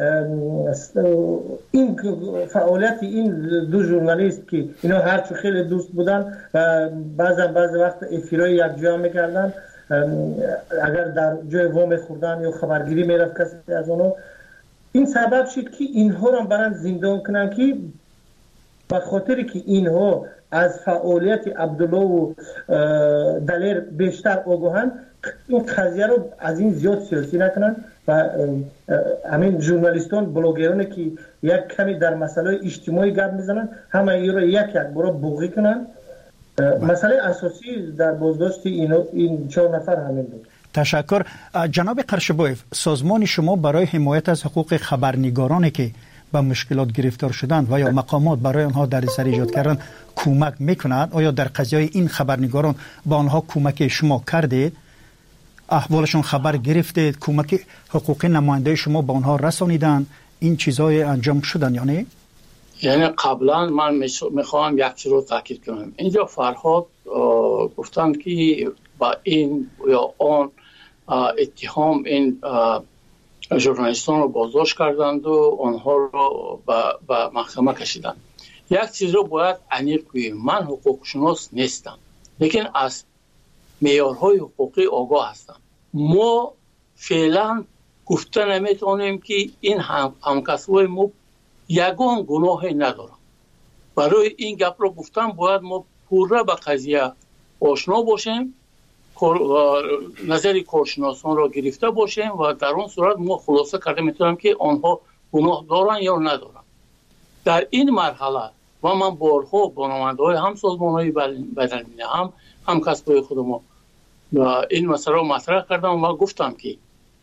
این فعالیت این دو ژورنالیست که اینا هرچو خیلی دوست بودن و بعضا بعض وقت افیرای یک جا میکردن، اگر در جای وام خوردن یا خبرگیری میرفت کسی از اونو، این سبب شد که اینها را برن زندان کنن که به خاطر که اینها از فعالیت عبدالله و دلیر بیشتر آگاهن، این قضیه رو از این زیاد سیاسی نکنن و همین ژورنالیستان بلاگرانی که یک کمی در مسئله اجتماعی گپ میزنن همه ای رو یک یک برای بوغی کنن. مسئله اساسی در بازداشت این چهار نفر همین بود. تشکر. جناب قرشبایف، سازمان شما برای حمایت از حقوق خبرنگارانی که به مشکلات گرفتار شدند و یا مقامات برای آنها دردسر ایجاد کردن کمک میکنند؟ آیا در قضیه این خبرنگاران با آنها کمک شما کردید؟ احوالشون خبر گرفتید؟ کمک حقوقی نماینده شما با آنها رسانیدن؟ این چیزای انجام شدن یا نه؟ یعنی قبلا من میخوام یک چیز رو تاکید کنم. اینجا فرهاد گفتند که با این یا آن اتهام این ژورنالیستان رو بازداشت کردند و آنها رو به محکمه کشیدند. یک چیز رو باید عمیق بگویم، من حقوق شناس نیستم، لیکن از معیارهای حقوقی آگاه هستم. ما فعلا گفته نمیتونیم که این هم همکسای ما یگان گناهی ندارن. برای این گپ رو گفتم باید ما پوره به قضیه آشنا باشیم، نظر کارشناسان را گرفته باشیم و در اون صورت ما خلاصه کرده میتونم که آنها گناه دارن یا ندارن. در این مرحله و من بارها با نماینده‌های هم سازمان‌های بین‌المللی هم هم کسبای خودم این مسئله رو مطرح کردم و گفتم که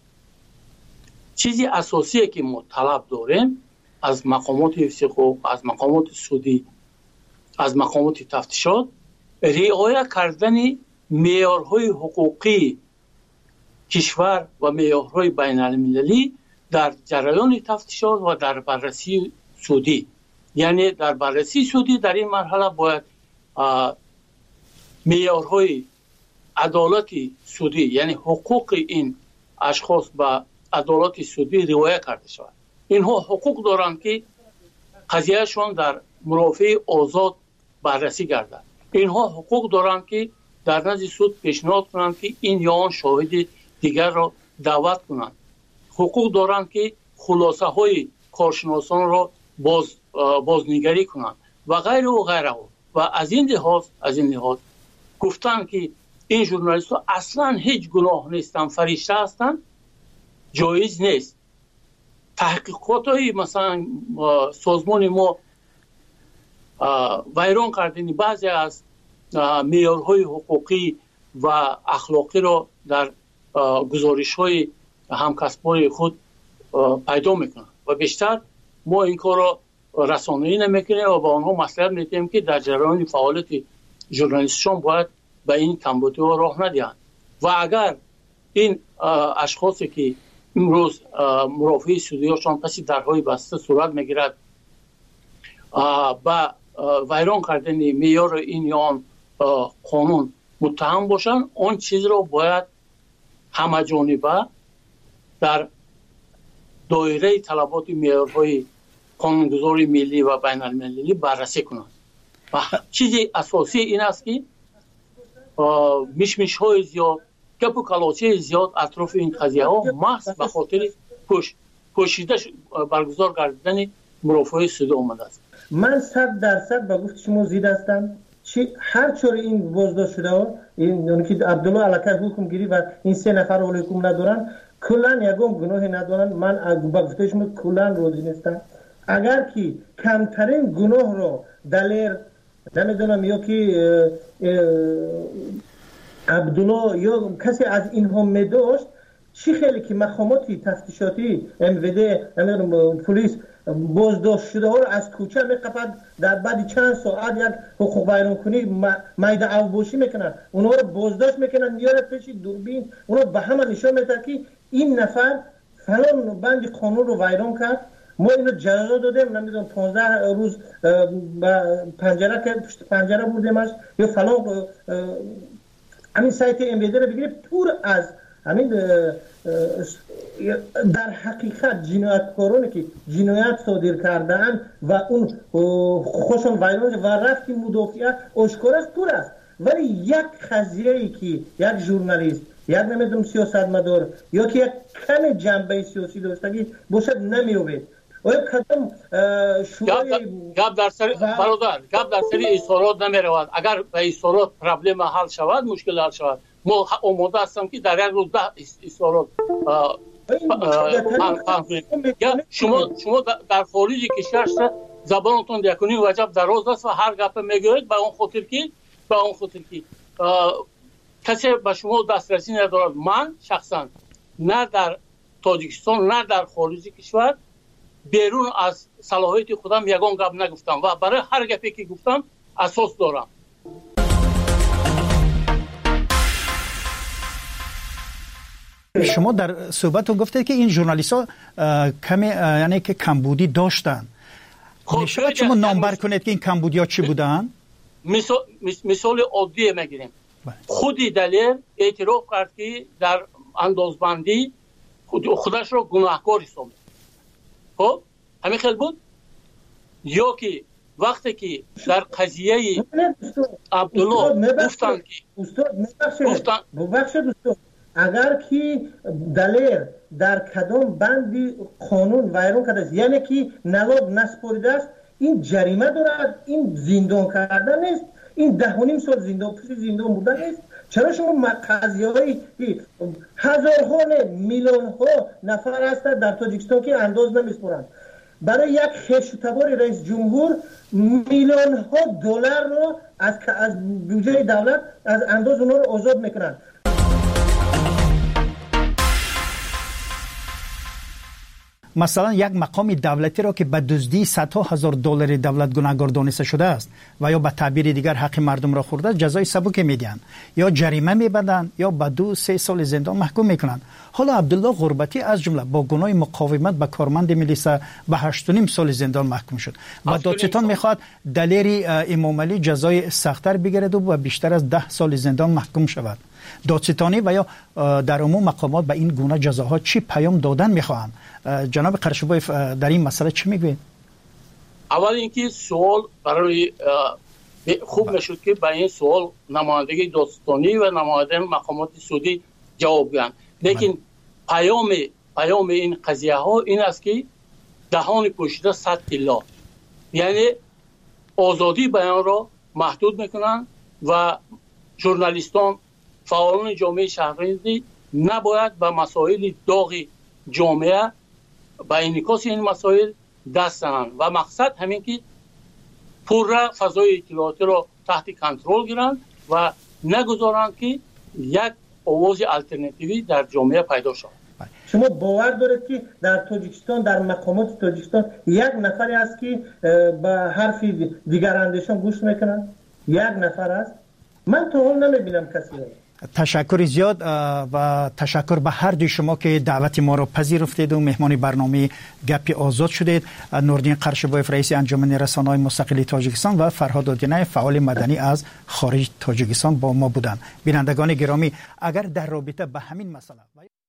چیزی اساسیه که ما طلب داریم از مقامات حفظ حقوق، از مقامات سودی، از مقامات تفتیشات، رعایت کردن معیارهای حقوقی کشور و معیارهای بین‌المللی در جریان تفتیشات و در بررسی سودی. یعنی در بررسی سودی در این مرحله باید معیارهای عدالت سودی، یعنی حقوق این اشخاص به عدالت سودی رعایت کرده شود. اینها حقوق دارند که قضیهشون در مرافع آزاد بررسی گردد. اینها حقوق دارند که در نزد سود پیشنهاد کنند که این یا آن شاهد دیگر را دعوت کنند. حقوق دارند که خلاصه های کارشناسان را باز بازنگری کنند و غیره و غیره. و از این لحاظ از این لحاظ گفتن که این ژورنالیست ها اصلا هیچ گناه نیستن، فریشته هستن، جایز نیست. تحقیقات های مثلا سازمان ما ویران کردن بعضی از معیارهای حقوقی و اخلاقی را در گزارش های همکسبای خود پیدا میکنن و بیشتر ما این کار را رسانه‌ای نمیکنیم و با آنها مصلحت میدیم که در جریان فعالیت ژورنالیستشون باید به این کمبودی ها راه ندهند. و اگر این اشخاصی که امروز مرافع سودی هاشون پس درهای بسته صورت میگیرد با ویران کردن معیار این یا آن قانون متهم باشن، اون چیز رو باید همه جانبه در دایره طلبات معیارهای قانونگذاری ملی و بین المللی بررسی کنند. و چیزی اساسی این است که میشمیش های زیاد، گپ و کلاچه زیاد اطراف این قضیه ها محض به خاطر پشت پوشیده برگزار کردن مرافعه سود اومده است. من صد درصد با گفت شما زید هستم. چی هر چور این بازداشت شده ها، این اون که عبدالله علاکه حکم گیری و این سه نفر ولی حکم ندارن، کلان یکم گناه ندارن. من با گفته شما کلان روزی نیستم. اگر که کمترین گناه رو دلیر نمیدونم یا که عبدالله یا کسی از اینها میداشت، چی خیلی که مقامات تفتیشاتی ام وی دی نمیدونم پلیس بازداشت شده ها رو از کوچه میقفد، در بعد چند ساعت یک حقوق بیرونکنی میده اوبوشی میکنن، اونها رو بازداشت میکنن، میاره پیش دوربین، اونها به همه نشان میده که این نفر فلان بند قانون رو ویران کرد. ما اینو جزا دادیم، نمیدونم پانزده روز پنجره که پشت پنجره بردیمش یا فلان. همین سایت ام وی دی رو بگیریم پر از همین در حقیقت جنایتکارانی که جنایت صادر کردن و اون خوشون ویران و رفتی مدافعه آشکار است پر است. ولی یک قضیه ای که یک ژورنالیست، یک نمیدونم سیاستمدار یا که یک کم جنبه سیاسی داشتگی باشد نمیوید. آیا کدام شورای گپ در سر برادر گپ در سر اصرارات نمیرود. اگر به اصرارات پرابلم حل شود، مشکل حل شود، ما آماده هستم که در یک روز ده اصرارات شما شما در خارج کشور زبانتون یکنی وجب دراز است و هر گپ میگوید به اون خاطر که به اون خاطر که کسی به شما دسترسی ندارد. من شخصا نه در تاجیکستان نه در خارج کشور بیرون از صلاحیت خودم یگان گپ نگفتم و برای هر گپی که گفتم اساس دارم. شما در صحبتتون گفتید که این ژورنالیست‌ها کمی یعنی که کمبودی داشتن. میشه شما نامبر کنید که این کمبودی‌ها چی بودن؟ مثال مثال عادی میگیریم. خودی دلیر اعتراف کرد که در اندازبندی خودش را گناهکار حساب کرد. خب همین خیلی بود. یا که وقتی که در قضیه عبدالله گفتن که استاد ببخشید استاد، اگر که دلیر در کدام بندی قانون ویران کرده است، یعنی که نلاب نسپریده است، این جریمه دارد، این زندان کردن نیست، این ده و نیم سال زندان پس زندان بودن نیست. چرا شما قضیه‌هایی که هزارها میلیون ها نفر هست در تاجیکستان که انداز نمیسپرند، برای یک خشتبار رئیس جمهور میلیون ها دلار رو از از بودجه دولت از انداز اونها رو آزاد میکنن. مثلا یک مقام دولتی را که به دزدی صدها هزار دلار دولت گناهکار دانسته شده است و یا به تعبیر دیگر حق مردم را خورده، جزای سبک میدن یا جریمه میبندن یا به دو سه سال زندان محکوم میکنن. حالا عبدالله غربتی از جمله با گناه مقاومت به کارمند ملیسا به هشت و نیم سال زندان محکوم شد و دادستان میخواد دلیری امام علی جزای سخت‌تر بگیرد و بیشتر از ده سال زندان محکوم شود. دادستانی و یا در عموم مقامات به این گونه جزاها چی پیام دادن میخواهند؟ جناب قرشبایف در این مسئله چی میگوید؟ اول اینکه سوال برای خوب نشد که به این سوال نمایندگی دادستانی و نماینده مقامات سعودی جواب دهند. لیکن پیام پیام این قضیه ها این است که دهان پوشیده صد تلا، یعنی آزادی بیان را محدود میکنن و ژورنالیستان، فعالان جامعه شهروندی نباید به مسائل داغ جامعه با انعکاس این مسائل دست زنند و مقصد همین که پورا فضای اطلاعاتی را تحت کنترل گیرند و نگذارند که یک آواز الटरनेटिवی در جامعه پیدا شود. شما باور دارید که در تاجیکستان در مقامات تاجیکستان یک نفری است که به حرف دیگر اندیشان گوش میکنن؟ یک نفر است؟ من تا حال نمیبینم کسی رو. تشکر زیاد و تشکر به هر دوی شما که دعوت ما را پذیرفتید و مهمان برنامه گپ آزاد شدید. نوردین قرشبایف رئیس انجمن رسانه‌های مستقل تاجیکستان و فرهاد آدینه فعال مدنی از خارج تاجیکستان با ما بودند. بینندگان گرامی، اگر در رابطه به همین مسئله